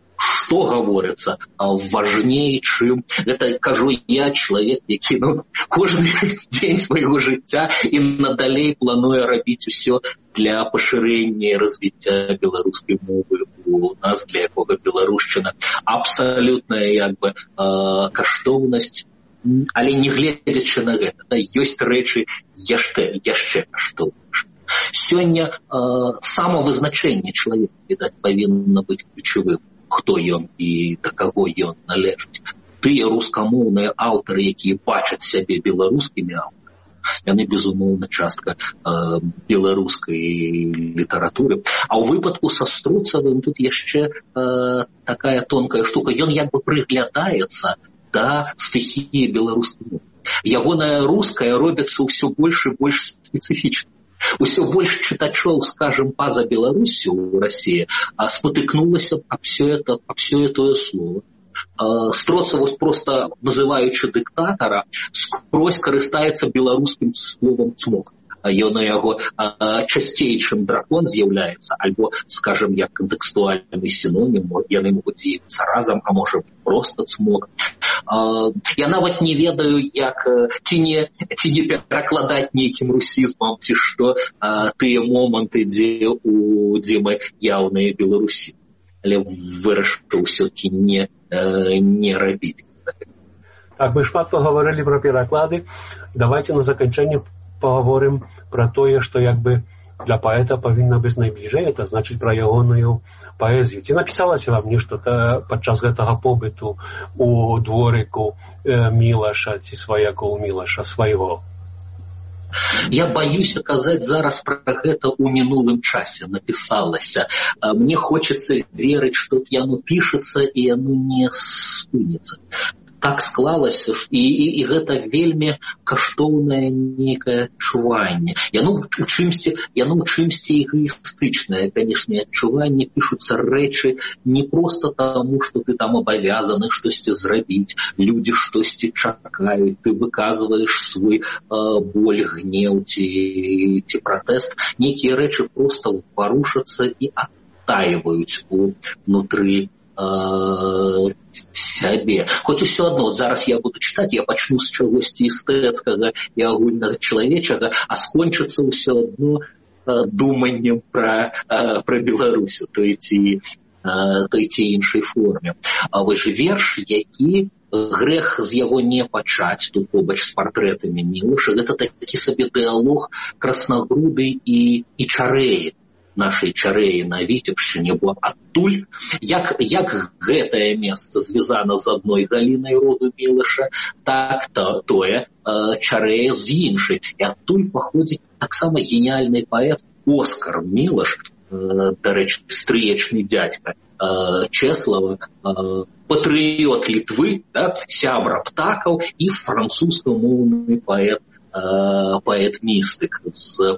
што гаворыцца важней, чым гэта кажу я, чалавек, які ну, кожны дзень свайго жыцця і надалей плануе рабіць усё для пашырэння і развіцця беларускай мовы у нас, для якога беларушчына абсалютная як бы каштоўнасць. Але не гледзячы на гэта, да, ёсць рэчы яшчэ, яшчэ каштоўнейшыя. Сёння э, самавызначэнне чалавека, відаць, павінна быць ключавым, хто ён і да каго ён належыць. Тыя рускамоўныя аўтары, якія бачаць сябе беларускімі аўтарамі, яны, безумоўна, частка э, беларускай літаратуры. А ў выпадку са Струцавым тут яшчэ э, такая тонкая штука. Ён як бы прыглядаецца да стыхіі беларускай мовы. Ягоная руская робіцца ўсё больш і больш спецыфічнай. Усё больш чытачоў, скажем, па-за Беларусю ў Расіі спатыкнулася аб все тое слово. Строцаў проста, называючы дыктатара, скрозь карыстаецца беларускім словам цмок. Ён у яго часцей, чым дракон з'яўляецца, альбо, скажем, як кантэкстуальны сінонім, яны могуць з'явіцца разам, а можа проста цмок. Я нават не ведаю, як ці не, ці не перакладаць нейкім русізмам, ці што тыя моманты, дзе у Дзімы яўныя беларусі. Але вырашыў ўсё-такі не, не рабіць. Так, мы шмат паговорылі пра пераклады. Давайте на заканчэнне паговорым пра тое, што як бы для паэта павінна быць найбліжэй, это значыць пра ягоную паэзію. Ці напісалася вам нешта падчас гэтага побыту у дворыку Мілаша ці сваякоў Мілаша свайго? Я баюся казаць зараз пра гэта ў мінулым часе напісалася. Мне хочацца верыць, што яно пішацца і яно не спыніцца. Так склалася, і, і, і гэта вельмі каштоўнае нейкае адчуванне. Яно ў чымсьці, яно ў чымсьці эгоістычнае, канешне, адчуванне, пішуцца рэчы не проста таму, што ты там абавязаны штосьці зрабіць, людзі штосьці чакаюць, ты выказваеш свой э, боль, гнеў ці, ці пратэст. Нейкія рэчы проста парушацца і адтайваюць унутры сябе. Хоць усё адно, зараз я буду чытаць, я пачну з чагосьці эстэцкага і агульнага чалавечага, а скончыцца ўсё адно думаннем пра, пра Беларусю, той ці, той ці іншай форме. А вось верш, які грэх з яго не пачаць, тут побач з партрэтамі Мілаша, гэта такі сабе дыалог краснагруды і, і чарэі, нашай чарэі на Віцебшчыне, бо адтуль, як, як гэтае месца звязана з адной галінай роду Мілаша, так то, тое э, чарэя з іншай. І адтуль паходзіць таксама геніальны паэт Оскар Мілаш, э, дарэчы, стрыечны дзядзька э, Чэслава, э, патрыёт Літвы, да, сябра птакаў і французскамоўны паэт, э, паэт-містык з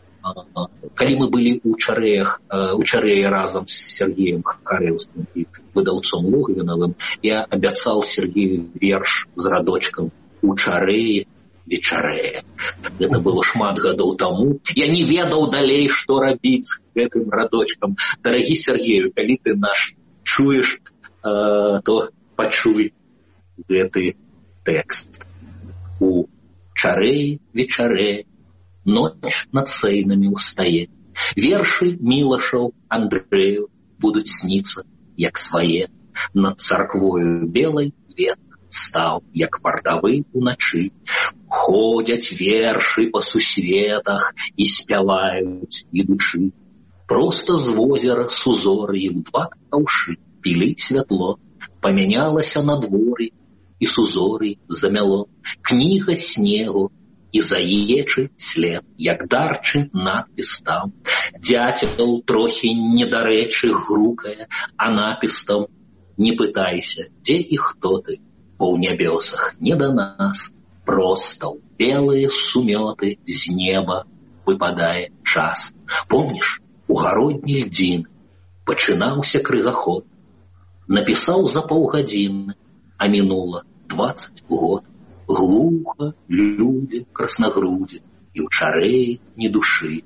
калі мы былі ў чарэях, у чарэі разам з Сергеем Харэўскім і выдаўцом Логвінавым, я абяцаў Сергею верш з радочкам «У чарэі вечарэе». Гэта было шмат гадоў таму. Я не ведаў далей, што рабіць з гэтым радочкам. Дарагі Сергею, калі ты наш чуеш, то пачуй гэты тэкст. «У чарэі вечарэе, ноч над Сейнамі ўстае. Вершы Мілашаў Андрэю будуць сніцца, як свае. Над царквою белай ветк стаў, як вартавы ўначы. Ходзяць вершы па сусветах і спяваюць, ідучы. Проста з возера сузор'ем два каўшы пілі святло. Памянялася надвор'е, і сузор'е замяло. Кніга снегу, і заечы след, як дарчы надпіс там. Дзяцел трохі недарэчы грукае, а напіс там: не пытайся, дзе і хто ты, бо ў нябёсах не да нас, проста ў белыя сумёты з неба выпадае час. Помніш, у гародні льдзін пачынаўся крыгаход, напісаў за паўгадзіны, а мінула дваццаць год. Глуха людзі краснагрудзі, і ў чарэі ні душы.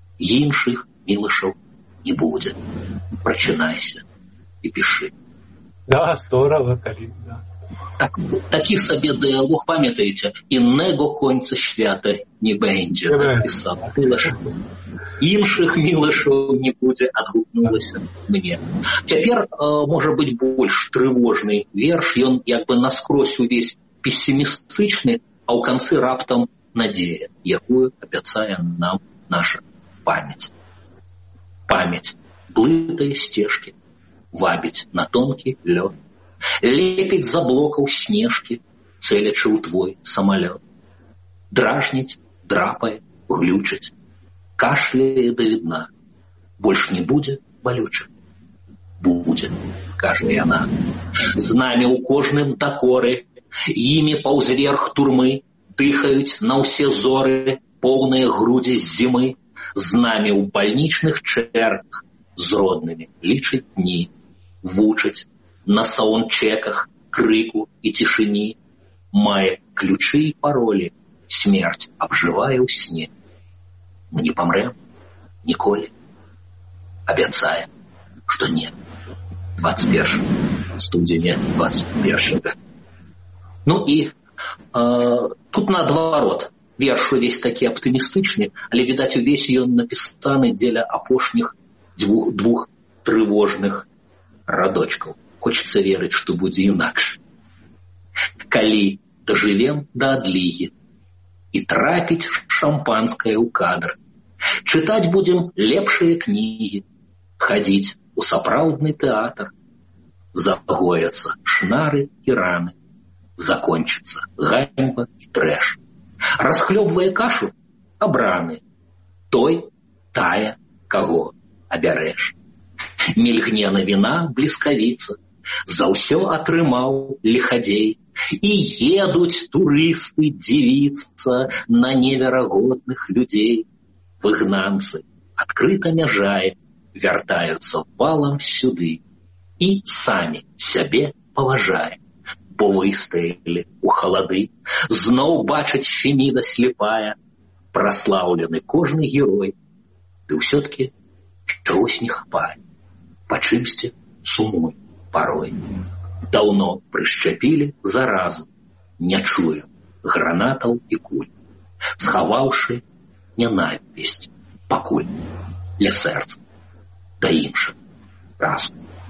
Іншых Мілашаў не будзе. Прачынайся і пішы. Да, здорово, калі, да. Так, такі сабе дыалог, памятаеце, інnego конца свята не бэндзе, напісаў Мілаш. Іншых мілашаў не будзе, адгукнулася мне. Цяпер, можа быць, больш трывожны верш, ён як бы наскрозь увесь пессімістычны, а ў канцы раптам надзея, якую абяцае нам наша памяць. Памяць блытае сцежкі, вабіць на тонкі лёд, лепіць за блокаў снежкі, цэлячы ў твой самалёт. Дражніць, драпае, глючыць, кашляе да відна. Больш не будзе балюча. Будзе, кажа яна. З намі ў кожным дакоры, імі паўзверх турмы, дыхаюць на ўсе зоры, поўныя грудзі з зімы, з намі ў бальнічных чэрках, з роднымі лічаць дні, вучаць на саундчеках крыку і цішыні, мае ключы і паролі, смерць абжывае ў сне. Мы не памрэм ніколі. Абяцае, што не. двадцать першага студзеня двадцать першага. Ну і э, тут наадварот. Верш увесь такі аптымістычны, але, відаць, увесь ён напісаны дзеля апошніх двух, двух трывожных радочкаў. Хочется верыць, што будзе інакш. Калі дажывем да адлігі і трапіць шампанскае ў кадр, чытаць будзем лепшыя кнігі, хадзіць у сапраўдны тэатр, загояцца шнары і раны, закончыцца ганьба і трэш. Расхлёбвае кашу абраны, той, тая, каго абярэш. Мільгне навіна бліскавіца, за ўсё атрымаў лихадзей, і едуць турысты дзівіцца на неверагодных людзей. Выгнанцы адкрыта мяжае, вяртаюцца валам сюды і самі сябе паважае. Бо выстаялі ў халады, зноў бачаць Феміда слепая, праслаўлены кожны герой, ды ўсё-ткі чагось не хапае, па чымсьці сумуй парой. Даўно прышчапілі заразу, не чую гранатаў і куль, схаваўшы нянавісць пакуль ля сэрца да іншых разу.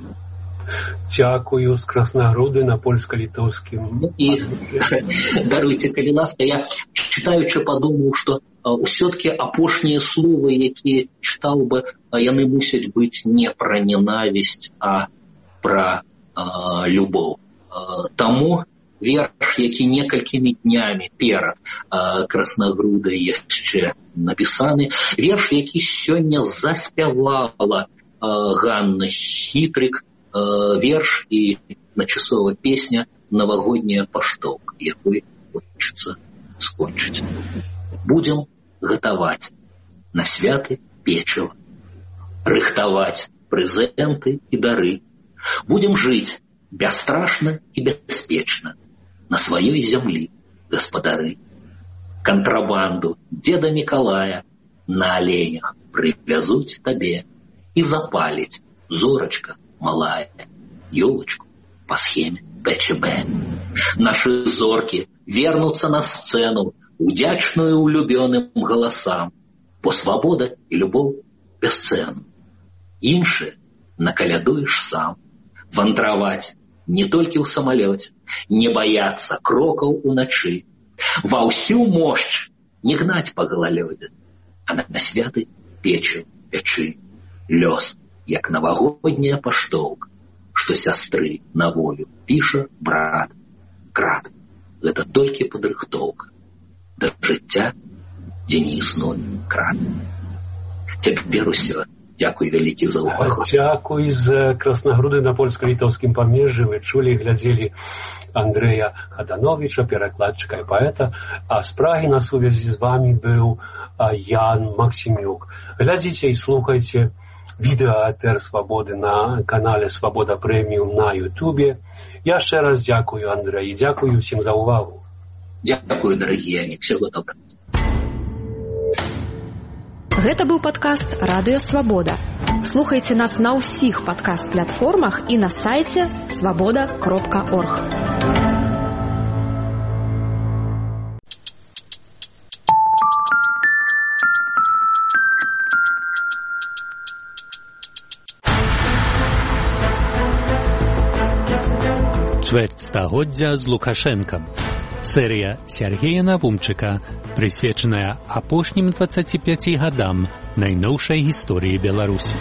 Дзякую з Краснагруды на польска-літоўскім. Ну, і даруйце, калі ласка, я чытаючы падумаў, што ўсё-ткі апошнія словы, якія чытаў бы, яны мусяць быць не пра ненавісць, а пра а, любоў. А, таму верш, які некалькімі днямі перад а, Краснагрудай яшчэ напісаны, верш, які сёння заспявала а, Ганна Хітрык, верш і начасова песня «Навагодняя паштоўка», якой хочацца скончыць. Будзем гатаваць на святы печыва, рыхтаваць прэзенты і дары. Будзем жыць бясстрашна і бяспечна на сваёй зямлі, гаспадары. Кантрабанду дзеда Мікалая на аленях прывязуць табе і запаліць зорачка малая, ёлочку по схеме бэ чэ бэ. Наши зорки вернутся на сцену, удячную улюбёным голосам, бо свобода и любовь бесценны. Іншие накалядуешь сам, вандравать не только ў самолете, не бояться крокаў уначы, ва ўсю мощь не гнать по гололёде, а на святы печы печы лёс, як навагодняя паштоўка, што сястры на волю піша брат. Крат, гэта толькі падрыхтоўка да жыцця, дзе не існуе крат. Цяпер усё. Дзякуй вялікі за ўвагу. Дзякуй з Краснагруды на польска-літоўскім памежжы. Вы чулі і глядзелі Андрэя Хадановіча, перакладчыка і паэта, а з Прагі на сувязі з вамі быў Ян Максімюк. Глядзіце і слухайце відэа Этэр Свабоды на канале Свабода Прэміум на Ютубе. Яшчэ раз дзякую, Андрэй, і дзякую ўсім за ўвагу. Дзякую, дарагія, всего доброго. Гэта быў падкаст «Радыё Свабода». Слухайце нас на ўсіх падкаст-платформах і на сайце свабода кропка орг. Чвэрць стагоддзя з Лукашэнкам. Серія Сергея Навумчыка, прысвечаная апошнім дваццаці пяці гадам найноўшай гісторыі Беларусі.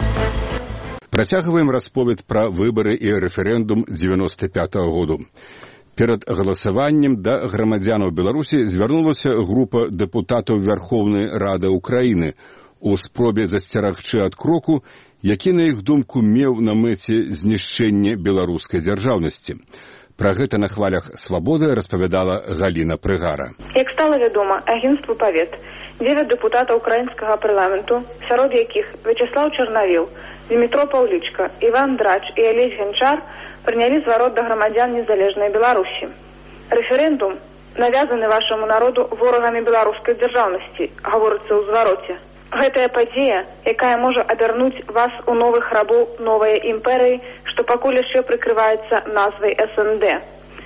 Працягваем расповед пра выбары і рэферэндум дзевяноста пятага году. Перад галасаваннем да грамадзянаў Беларусі звярнулася група дэпутатаў Верховнай Рады Украіны у спробе засцерагчы ад кроку, які, на іх думку, меў на мэце знішчэнне беларускай дзяржаўнасці. Пра гэта на хвалях «Свабоды» распавядала Галіна Прыгара. Як стала вядома, агенцтву «Павет» дзевяць дэпутатаў украінскага парламенту, сярод якіх Вячеслав Чарнавіл, Дмітро Паўлічка, Іван Драч і Алесь Ганчар прынялі зварот да грамадзян незалежнай Беларусі. Рэферэндум навязаны вашаму народу ворагамі беларускай дзяржаўнасці, гаворыцца ў звароце. Гэтая падзея, якая можа абярнуць вас у новых рабоў новай імперыі, што пакуль яшчэ прыкрываецца назвай эс эн дэ.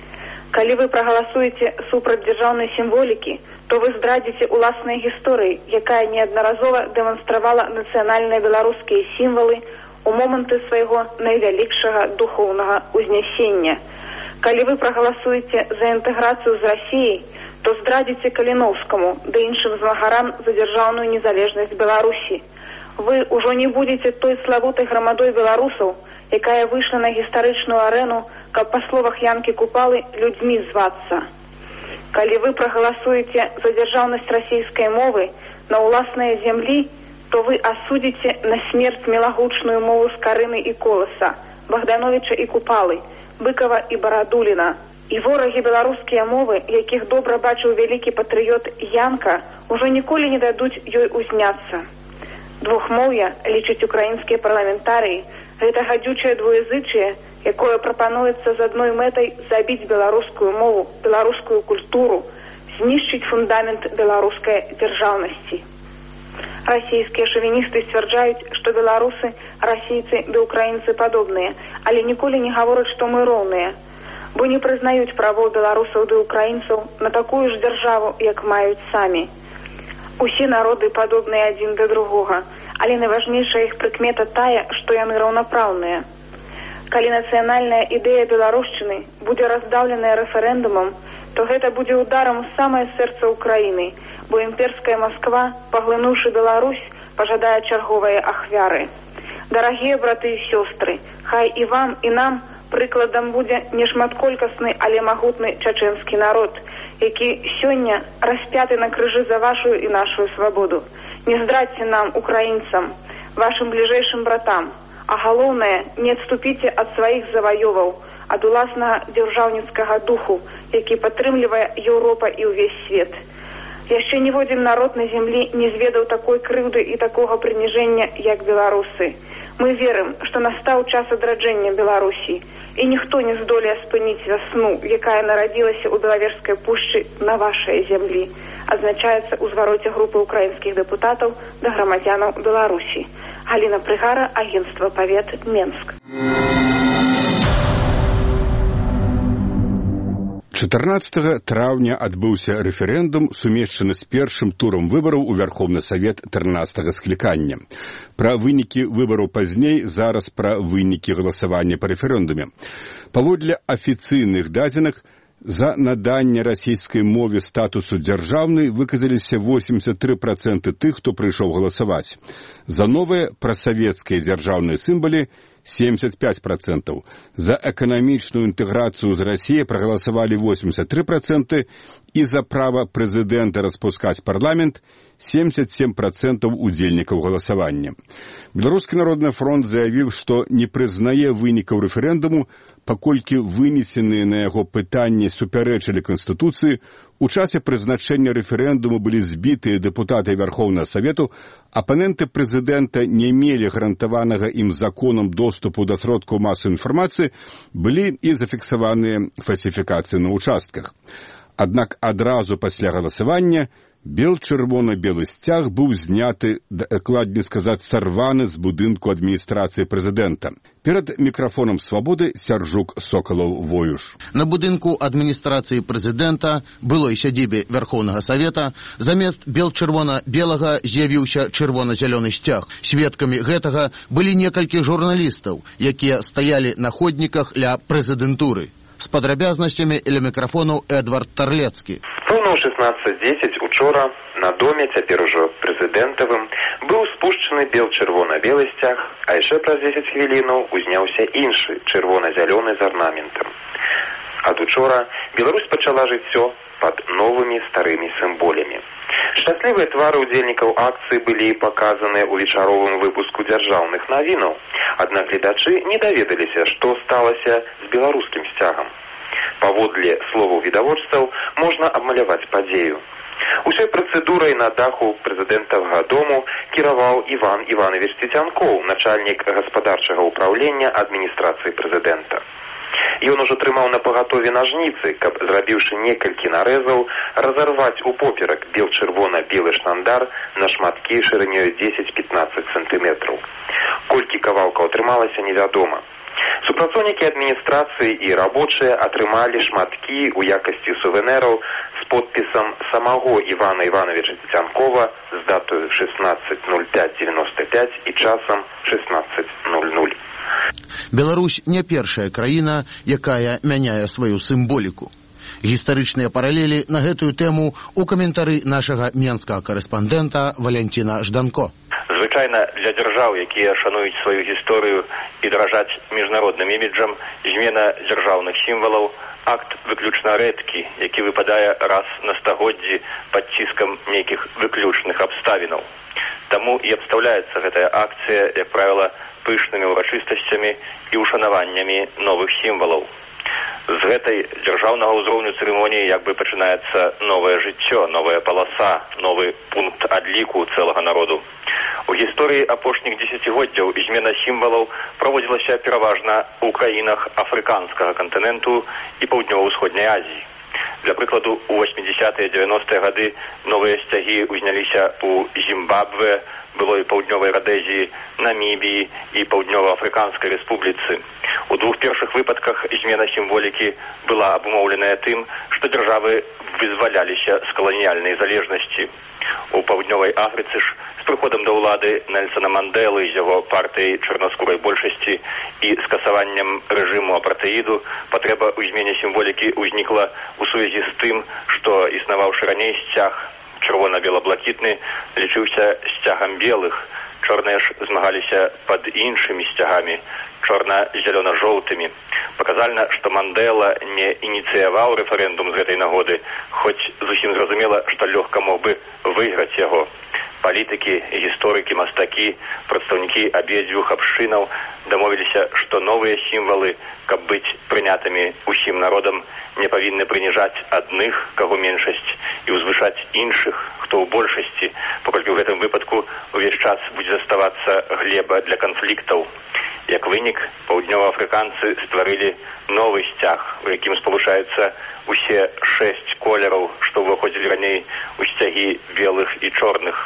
Калі вы прагаласуеце супраць дзяржаўнай сімволікі, то вы здрадзіце уласнай гісторыі, якая неаднаразова дэманстравала нацыянальныя беларускія сімвалы у моманты свайго найвялікшага духоўнага ўзнясення. Калі вы прагаласуеце за інтэграцыю з Расіяй, то здрадзіце Каліноўскаму ды іншым змагарам за дзяржаўную незалежнасць Беларусі. Вы ўжо не будзеце той славутай грамадой беларусаў, якая выйшла на гістарычную арэну, каб, па словах Янкі Купалы, людзьмі звацца. Калі вы прагаласуеце за дзяржаўнасць расійскай мовы на ўласныя зямлі, то вы асудзіце на смерць мілагучную мову Скарыны і Коласа, Богдановича і Купалы, Быкова і Барадуліна. І ворагі беларускія мовы, якіх добра бачыў вялікі патрыёт Янка, ужо ніколі не дадуць ёй узняцца. Двухмоўе, лічаць украінскія парламентарыі, гэта гадзючае двуязычие, якое прапануецца з адной мэтай забіць беларускую мову, беларускую культуру, знішчыць фундамент беларускай дзяржаўнасці. Расійскія шавіністы сцвярджаюць, што беларусы, расійцы ды украінцы падобныя, але ніколі не гавораць, што мы роўныя, бо не прызнаюць правоў беларусаў ды украінцаў на такую ж дзяржаву, як маюць самі. Усе народы падобныя адзін да другога, але найважнейшая іх прыкмета тая, што яны раўнапраўныя. Калі нацыянальная ідэя беларушчыны будзе раздаўленая рэферэндумам, то гэта будзе ударам у самае сэрца Украіны, бо імперская Масква, паглынуўшы Беларусь, пажадае чарговыя ахвяры. Дарагія браты і сёстры, хай і вам, і нам прыкладам будзе не шматколькасны, але магутны чачэнскі народ, які сёння распяты на крыжы за вашу і нашу свабоду. Не здрадзьце нам, украінцам, вашым бліжэйшым братам, а галоўнае, не адступіце ад сваіх заваёваў, ад уласнага дзяржаўніцкага духу, які падтрымлівае Еўропа і ўвесь свет. Яшчэ ніводзін народ на зямлі не зведаў такой крыўды і такога прыніжэння, як беларусы. Мы верым, што настаў час адраджэння Беларусі, і ніхто не здолее спыніць вясну, якая нарадзілася ў Белаверскай пушчы на вашай зямлі, адзначаецца ў звароце групы украінскіх дэпутатаў да грамадзянаў Беларусі. Галіна Прыгара, агенцтва «Павет», Менск. чатырнаццатага траўня адбыўся рэферэндум, сумешчаны з першым турам выбараў у Верховны Савет трынаццатага склікання. Пра вынікі выбараў пазней, зараз пра вынікі галасавання па рэферэндуме. Паводле афіцыйных дадзеных, за наданне расійскай мове статусу дзяржаўнай выказаліся восемьдесят три проценты тых, хто прыйшоў галасаваць. За новыя прасавецкія дзяржаўныя сімвалы семьдесят пять процентов. За эканамічную інтэграцыю з Расіяй прагаласавалі восемьдесят три процента і за права прэзідэнта распускаць парламент семьдесят семь процентов удзельнікаў галасавання. Беларускі народны фронт заявіў, што не прызнае вынікаў рэферэндуму, паколькі вынесеныя на яго пытанні супярэчылі Канстытуцыі, у часе прызначэння рэферэндуму былі збітыя дэпутаты Верховнага Савету, апаненты прэзідэнта не мелі гарантаванага ім законам доступу да сродкаў масавай інфармацыі, былі і зафіксаваныя фальсіфікацыі на ўчастках. Аднак адразу пасля галасавання Бел-чырвона-белы сцяг быў зняты, дакладней сказаць, сарваны з будынку адміністрацыі прэзідэнта. Перад мікрафонам «Свабоды» Сяржук Сокалаў-Воюш. На будынку адміністрацыі прэзідэнта, былой сядзібе Вярхоўнага Савета, замест бел-чырвона-белага з'явіўся чырвона-зялёны сцяг. Сведкамі гэтага былі некалькі журналістаў, якія стаялі на ходніках ля прэзідэнтуры. З падрабязнасцямі ля мікрафону Эдвард Тарлецкі. Роўна ў шестнадцать десять учора на доме, цяпер ужо прэзідэнтавым, быў спушчаны бел-чырвона-белы сцяг, а яшчэ праз дзесяць хвілінаў узняўся іншы чырвона-зялёны з арнаментам. Ад учора Беларусь пачала жыццё пад новымі старымі сімволямі. Шчаслівыя твары ўдзельнікаў акцыі былі паказаныя ў вечаровым выпуску дзяржаўных навінаў, аднак гледачы не даведаліся, што сталася з беларускім сцягам. Паводле словаў відавочцаў можна абмаляваць падзею. Усёй працэдурай на даху прэзідэнтавага дому кіраваў Іван Іванович Цецянкоў, начальнік гаспадарчага ўпраўлення адміністрацыі прэзідэнта. Ён ужо трымаў на пагатове нажніцы, каб, зрабіўшы некалькі нарэзаў, разарваць упоперак бел-чырвона-белы штандар на шматкі шырынёй дзесяць-пятнаццаць сантыметраў. Колькі кавалкаў атрымалася, невядома. Супрацоўнікі адміністрацыі і рабочыя атрымалі шматкі ў якасці сувенэраў з подпісам самого Івана Івановича Цецянкова з датою шестнадцать ноль пять девяносто пять і часам шестнадцать ноль ноль. Беларусь не першая краіна, якая мяняе сваю сімволіку. Гістарычныя паралелі на гэтую тэму у каментары нашага менскага карэспандэнта Валянціна Жданко. Звычайна для дзяржаў, якія шануюць сваю гісторыю і даражаць міжнародным іміджам, змена дзяржаўных сімвалаў акт выключна рэдкі, які выпадае раз на стагоддзі пад ціскам нейкіх выключных абставінаў. Таму і абстаўляецца гэтая акцыя, як правіла, пышнымі ўрачыстасцямі і ушанаваннямі новых сімвалаў. З гэтай дзяржаўнага ўзроўню цырымоніі як бы пачынаецца новае жыццё, новая паласа, новы пункт адліку цэлага народу. У гісторыі апошніх дзесяцігоддзяў змена сімвалаў праводзілася пераважна ў краінах афрыканскага кантыненту і паўднёва-ўсходняй Азіі. Для прыкладу, у восьмідзясятыя дзевяностыя гады новыя сцягі ўзняліся ў Зімбабве, былой паўднёвай Радэзіі, Намібіі і Паўднёва-Афрыканскай рэспубліцы. У двух першых выпадках змена сімволікі была абумоўленая тым, што дзяржавы вызваляліся з каланіяльнай залежнасці. У паўднёвай Афрыцы ж з прыходам да ўлады Нельсона Мандэлы з яго партыяй чарнаскурай большасці і скасаваннем рэжыму апартэіду патрэба ў змене сімволікі ўзнікла ў сувязі з тым, што існаваўшы раней сцяг чырвона-бела-блакітны лічыўся сцягам белых, чорныя ж змагаліся пад іншымі сцягамі, чорна-зялёна-жоўтымі. Паказальна, што Мандэла не ініцыяваў рэферэндум з гэтай нагоды, хоць зусім зразумела, што лёгка мог бы выйграць яго. Палітыкі, гісторыкі, мастакі, прадстаўнікі абедзвюх абшчынаў дамовіліся, што новыя сімвалы, каб быць прынятымі усім народам, не павінны прыніжаць адных, каго меншасць, і ўзвышаць іншых, хто ў большасці, паколькі ў гэтым выпадку увесь час будзе заставацца глеба для канфліктаў. Як вынік, паўднёва-афрыканцы стварылі новы сцяг, у якім спалучаюцца усе шэсць колераў, што ўваходзілі раней у сцягі белых і чорных.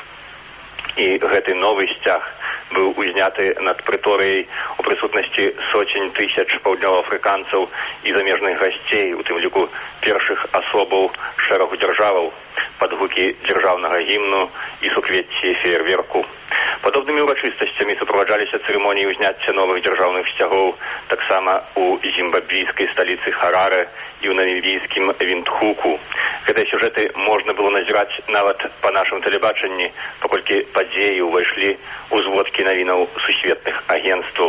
І гэты новы сцяг быў узняты над прыторыяй у прысутнасці соцень тысяч паўднёва-афрыканцаў і замежных гасцей, у тым ліку першых асобаў шэрагу дзяржаваў, пад гукі дзяржаўнага гімну і суквецці феерверку. Падобнымі ўрачыстасцямі суправаджаліся цырымоніі ўзняцця новых дзяржаўных сцягоў таксама у зімбабвійскай сталіцы Хараре і ў намібійскім Віндхуку. Гэтыя сюжэты можна было назіраць нават па нашым тэлебачанні, паколькі падзеі ўвайшлі ў зводкі навінаў сусветных агенцтваў.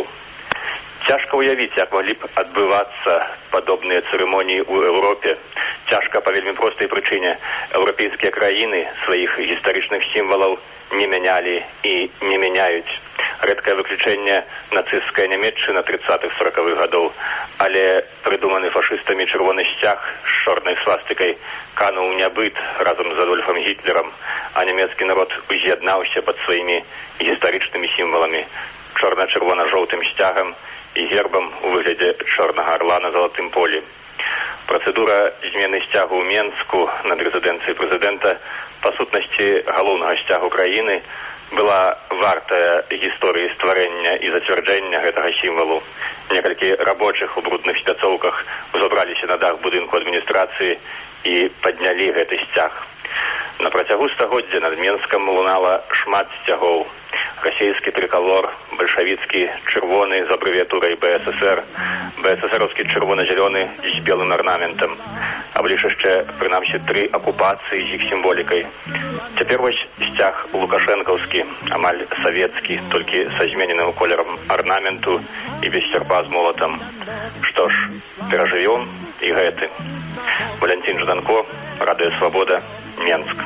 Цяжка ўявіць, як маглі б адбывацца падобныя цырымоніі ў Еўропе. Цяжка па вельмі простай прычыне. Еўрапейскія краіны сваіх гістарычных сімвалаў не мянялі і не мяняюць. Рэдкае выключэнне нацысцкая Нямецчына трыццатых-соракавых гадоў, але прыдуманы фашыстамі чырвоны сцяг з чорнай свастыкай кануў нябыт разам з Адольфам Гітлерам, а нямецкі народ уз'яднаўся пад сваімі гістарычнымі сімваламі, чорна-чырвона-жоўтым сцягам і гербам у выглядзе чорнага арла на залатым полі. Працэдура змены сцягу ў Менску над рэзідэнцыяй прэзідэнта, па сутнасці галоўнага сцягу краіны, была вартая гісторыі стварэння і зацвярджэння гэтага сімвалу. Некалькі рабочых у брудных спяцоўках узабраліся на дах будынку адміністрацыі і паднялі гэты сцяг. На працягу стагоддзя над Менскам лунала шмат сцягоў. Расійскі трыкалор, бальшавіцкі чырвоны з абрэвіатурай бэ эс эс эр, бэ эс эс эровскі чырвона-зялёны з белым арнаментам. А бліж яшчэ, прынамсі, тры акупацыі з іх сімволікай. Цяпер вось сцяг лукашэнкаўскі, амаль савецкі, толькі са змененым колерам арнаменту і без сярпа з молатам. Што ж, перажывём і гэты. Валянцін Жданко, Радыё Свабода, Менск.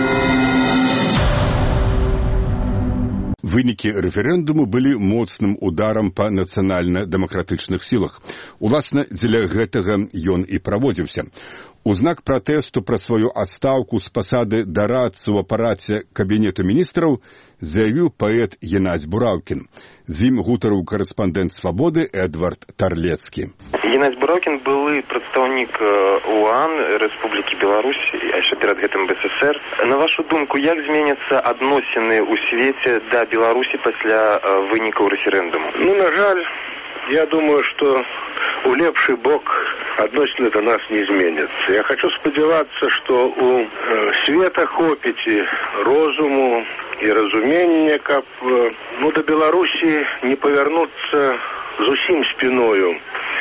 Вынікі рэферэндуму былі моцным ударам па нацыянальна-дэмакратычных сілах. Уласна, дзеля гэтага ён і праводзіўся. У знак пратэсту пра сваю адстаўку з пасады дарадцы ў апараце Кабінету міністраў заявіў паэт Геннадзь Бураўкін. З ім гутарыў корэспандэнт «Свабоды» Эдвард Тарлецкі. Геннадзь Бураўкін былы прадстаўнік УАН Рэспублікі Беларусь, а яшчэ перад гэтым бэ эс эс эр. На вашу думку, як зменяцца адносіны ў свеце да Беларусі пасля вынікаў рэферэндуму? Ну, на жаль, я думаю, что у лепшы бок адносіны до нас не зменяцца. Я хочу спадзявацца, что у э, света хопіць розуму і разумення, каб э, ну, до Беларусі не павярнуцца зусім спіною.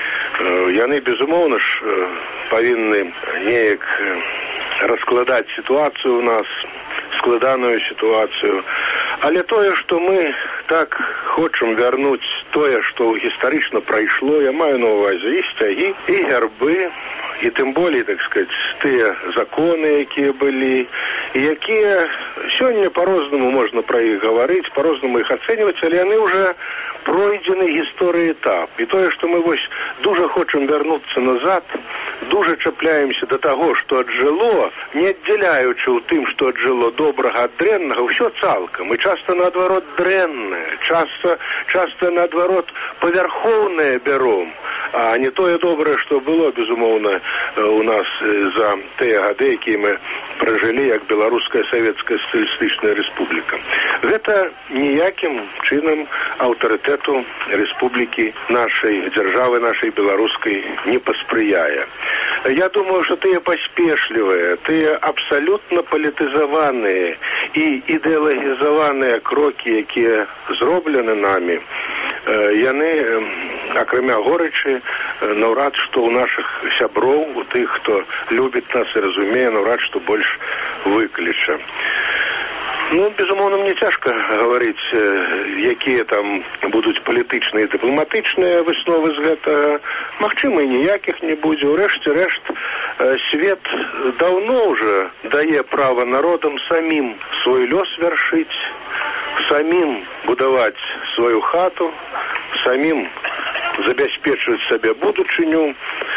Э, яны, безумоўна ж, э, павінны неяк э, раскладаць сітуацыю у нас, складаную сітуацыю. Але тое, што мы так хочам вярнуць тое, што гістарычна прайшло, я маю на ўвазе і сцягі, і гербы, і тым болей, так сказаць, тыя законы, якія былі, і якія сёння па-рознаму можна пра іх гаварыць, па-рознаму іх ацэньваць, але яны ўжо пройдзены гісторыі этап. І тое, што мы вось дужа хочам вярнуцца назад, дужа чапляемся да таго, што аджыло, не аддзяляючы ў тым, што аджыло добрага ад дрэннага, ўсё цалкам. І часта наадварот дрэннае, часта, часта наадварот павярхоўнае бяром, а не тое добрае, што было, безумоўна, у нас за тыя гады, якія мы пражылі як Беларуская Савецкая Сацыялістычная Рэспубліка. Гэта ніякім чынам аўтарытэту рэспублікі нашай, дзяржавы нашай беларускай не паспрыяе. Я думаю, што тыя паспешлівыя, тыя абсалютна палітызаваныя і ідэалагізаваныя крокі, якія зроблены намі, яны, акрамя горычы, наўрад што ў нашых сяброў, у тых, хто любіць нас і разумее, наўрад што больш выкліча. Ну, безумоўна, мне цяжка гаварыць, якія там будуць палітычныя і дыпламатычныя высновы з гэтага. Магчыма, і ніякіх не будзе. Урэшце рэшт, свет даўно ўжо дае права народам самім свой лёс вяршыць, самім будаваць сваю хату, самім забяспечваць сабе будучыню.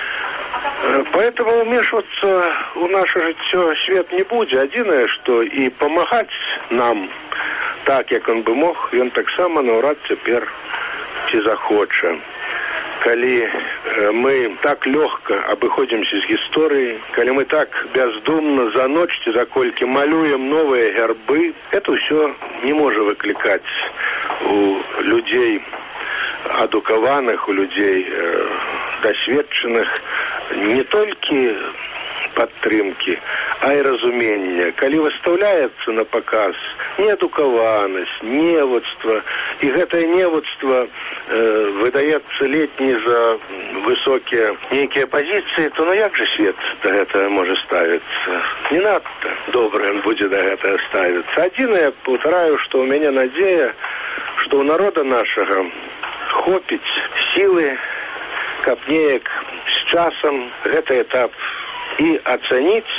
Поэтому вмешиваться в наше жыццё свет не будзе. Адзінае, што і памагаць нам так, як он бы мог, ён таксама наўрад цяпер ці захоча. Калі мы так лёгка абыходзімся з гісторыяй, калі мы так бяздумна за ноч ці за колькі малюем новыя гербы, это ўсё не можа выклікаць у людзей адукаваных, у людзей э, дасведчаных не толькі падтрымкі, а і разумення. Калі выстаўляецца на паказ неадукаванасць, невуцтва, і гэтае невуцтва э, выдаецца летні за высокія нейкія пазіцыі, то ну як жа свет да гэтага можа ставіцца? Не надта добра ён будзе да гэтага ставіцца. Адзінае, паўтараю, што ў мяне надзея, што ў народа нашага хопіць сілы, каб неяк з часам гэты этап і ацаніць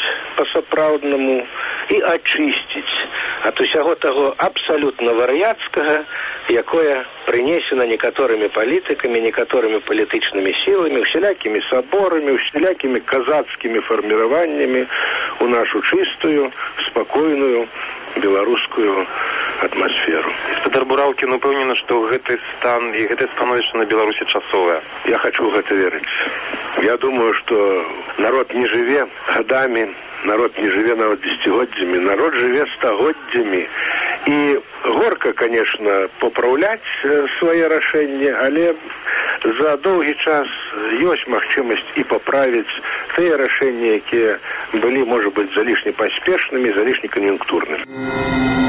па-сапраўднаму, і ачысціць ад усяго таго абсалютна вар'яцкага, якое прынесена некаторымі палітыкамі, некаторымі палітычнымі сіламі, усялякімі саборамі, усялякімі казацкімі фарміраваннямі у нашу чыстую, спакойную беларускую атмасферу. Спадар Буралкін упэўнены, што гэты стан і гэтае становішча на Беларусі часовае. Я хочу в гэта верыць. Я думаю, что народ не жыве годами, народ не жыве нават дзесяцігоддзямі, народ жыве стагоддзямі. І горка, конечно, поправляць свае рашэнні, але за доўгі час ёсць магчымасць і паправіць тыя рашэнні, якія былі, можа быць, залішне паспешнымі, залішне кан'юнктурнымі.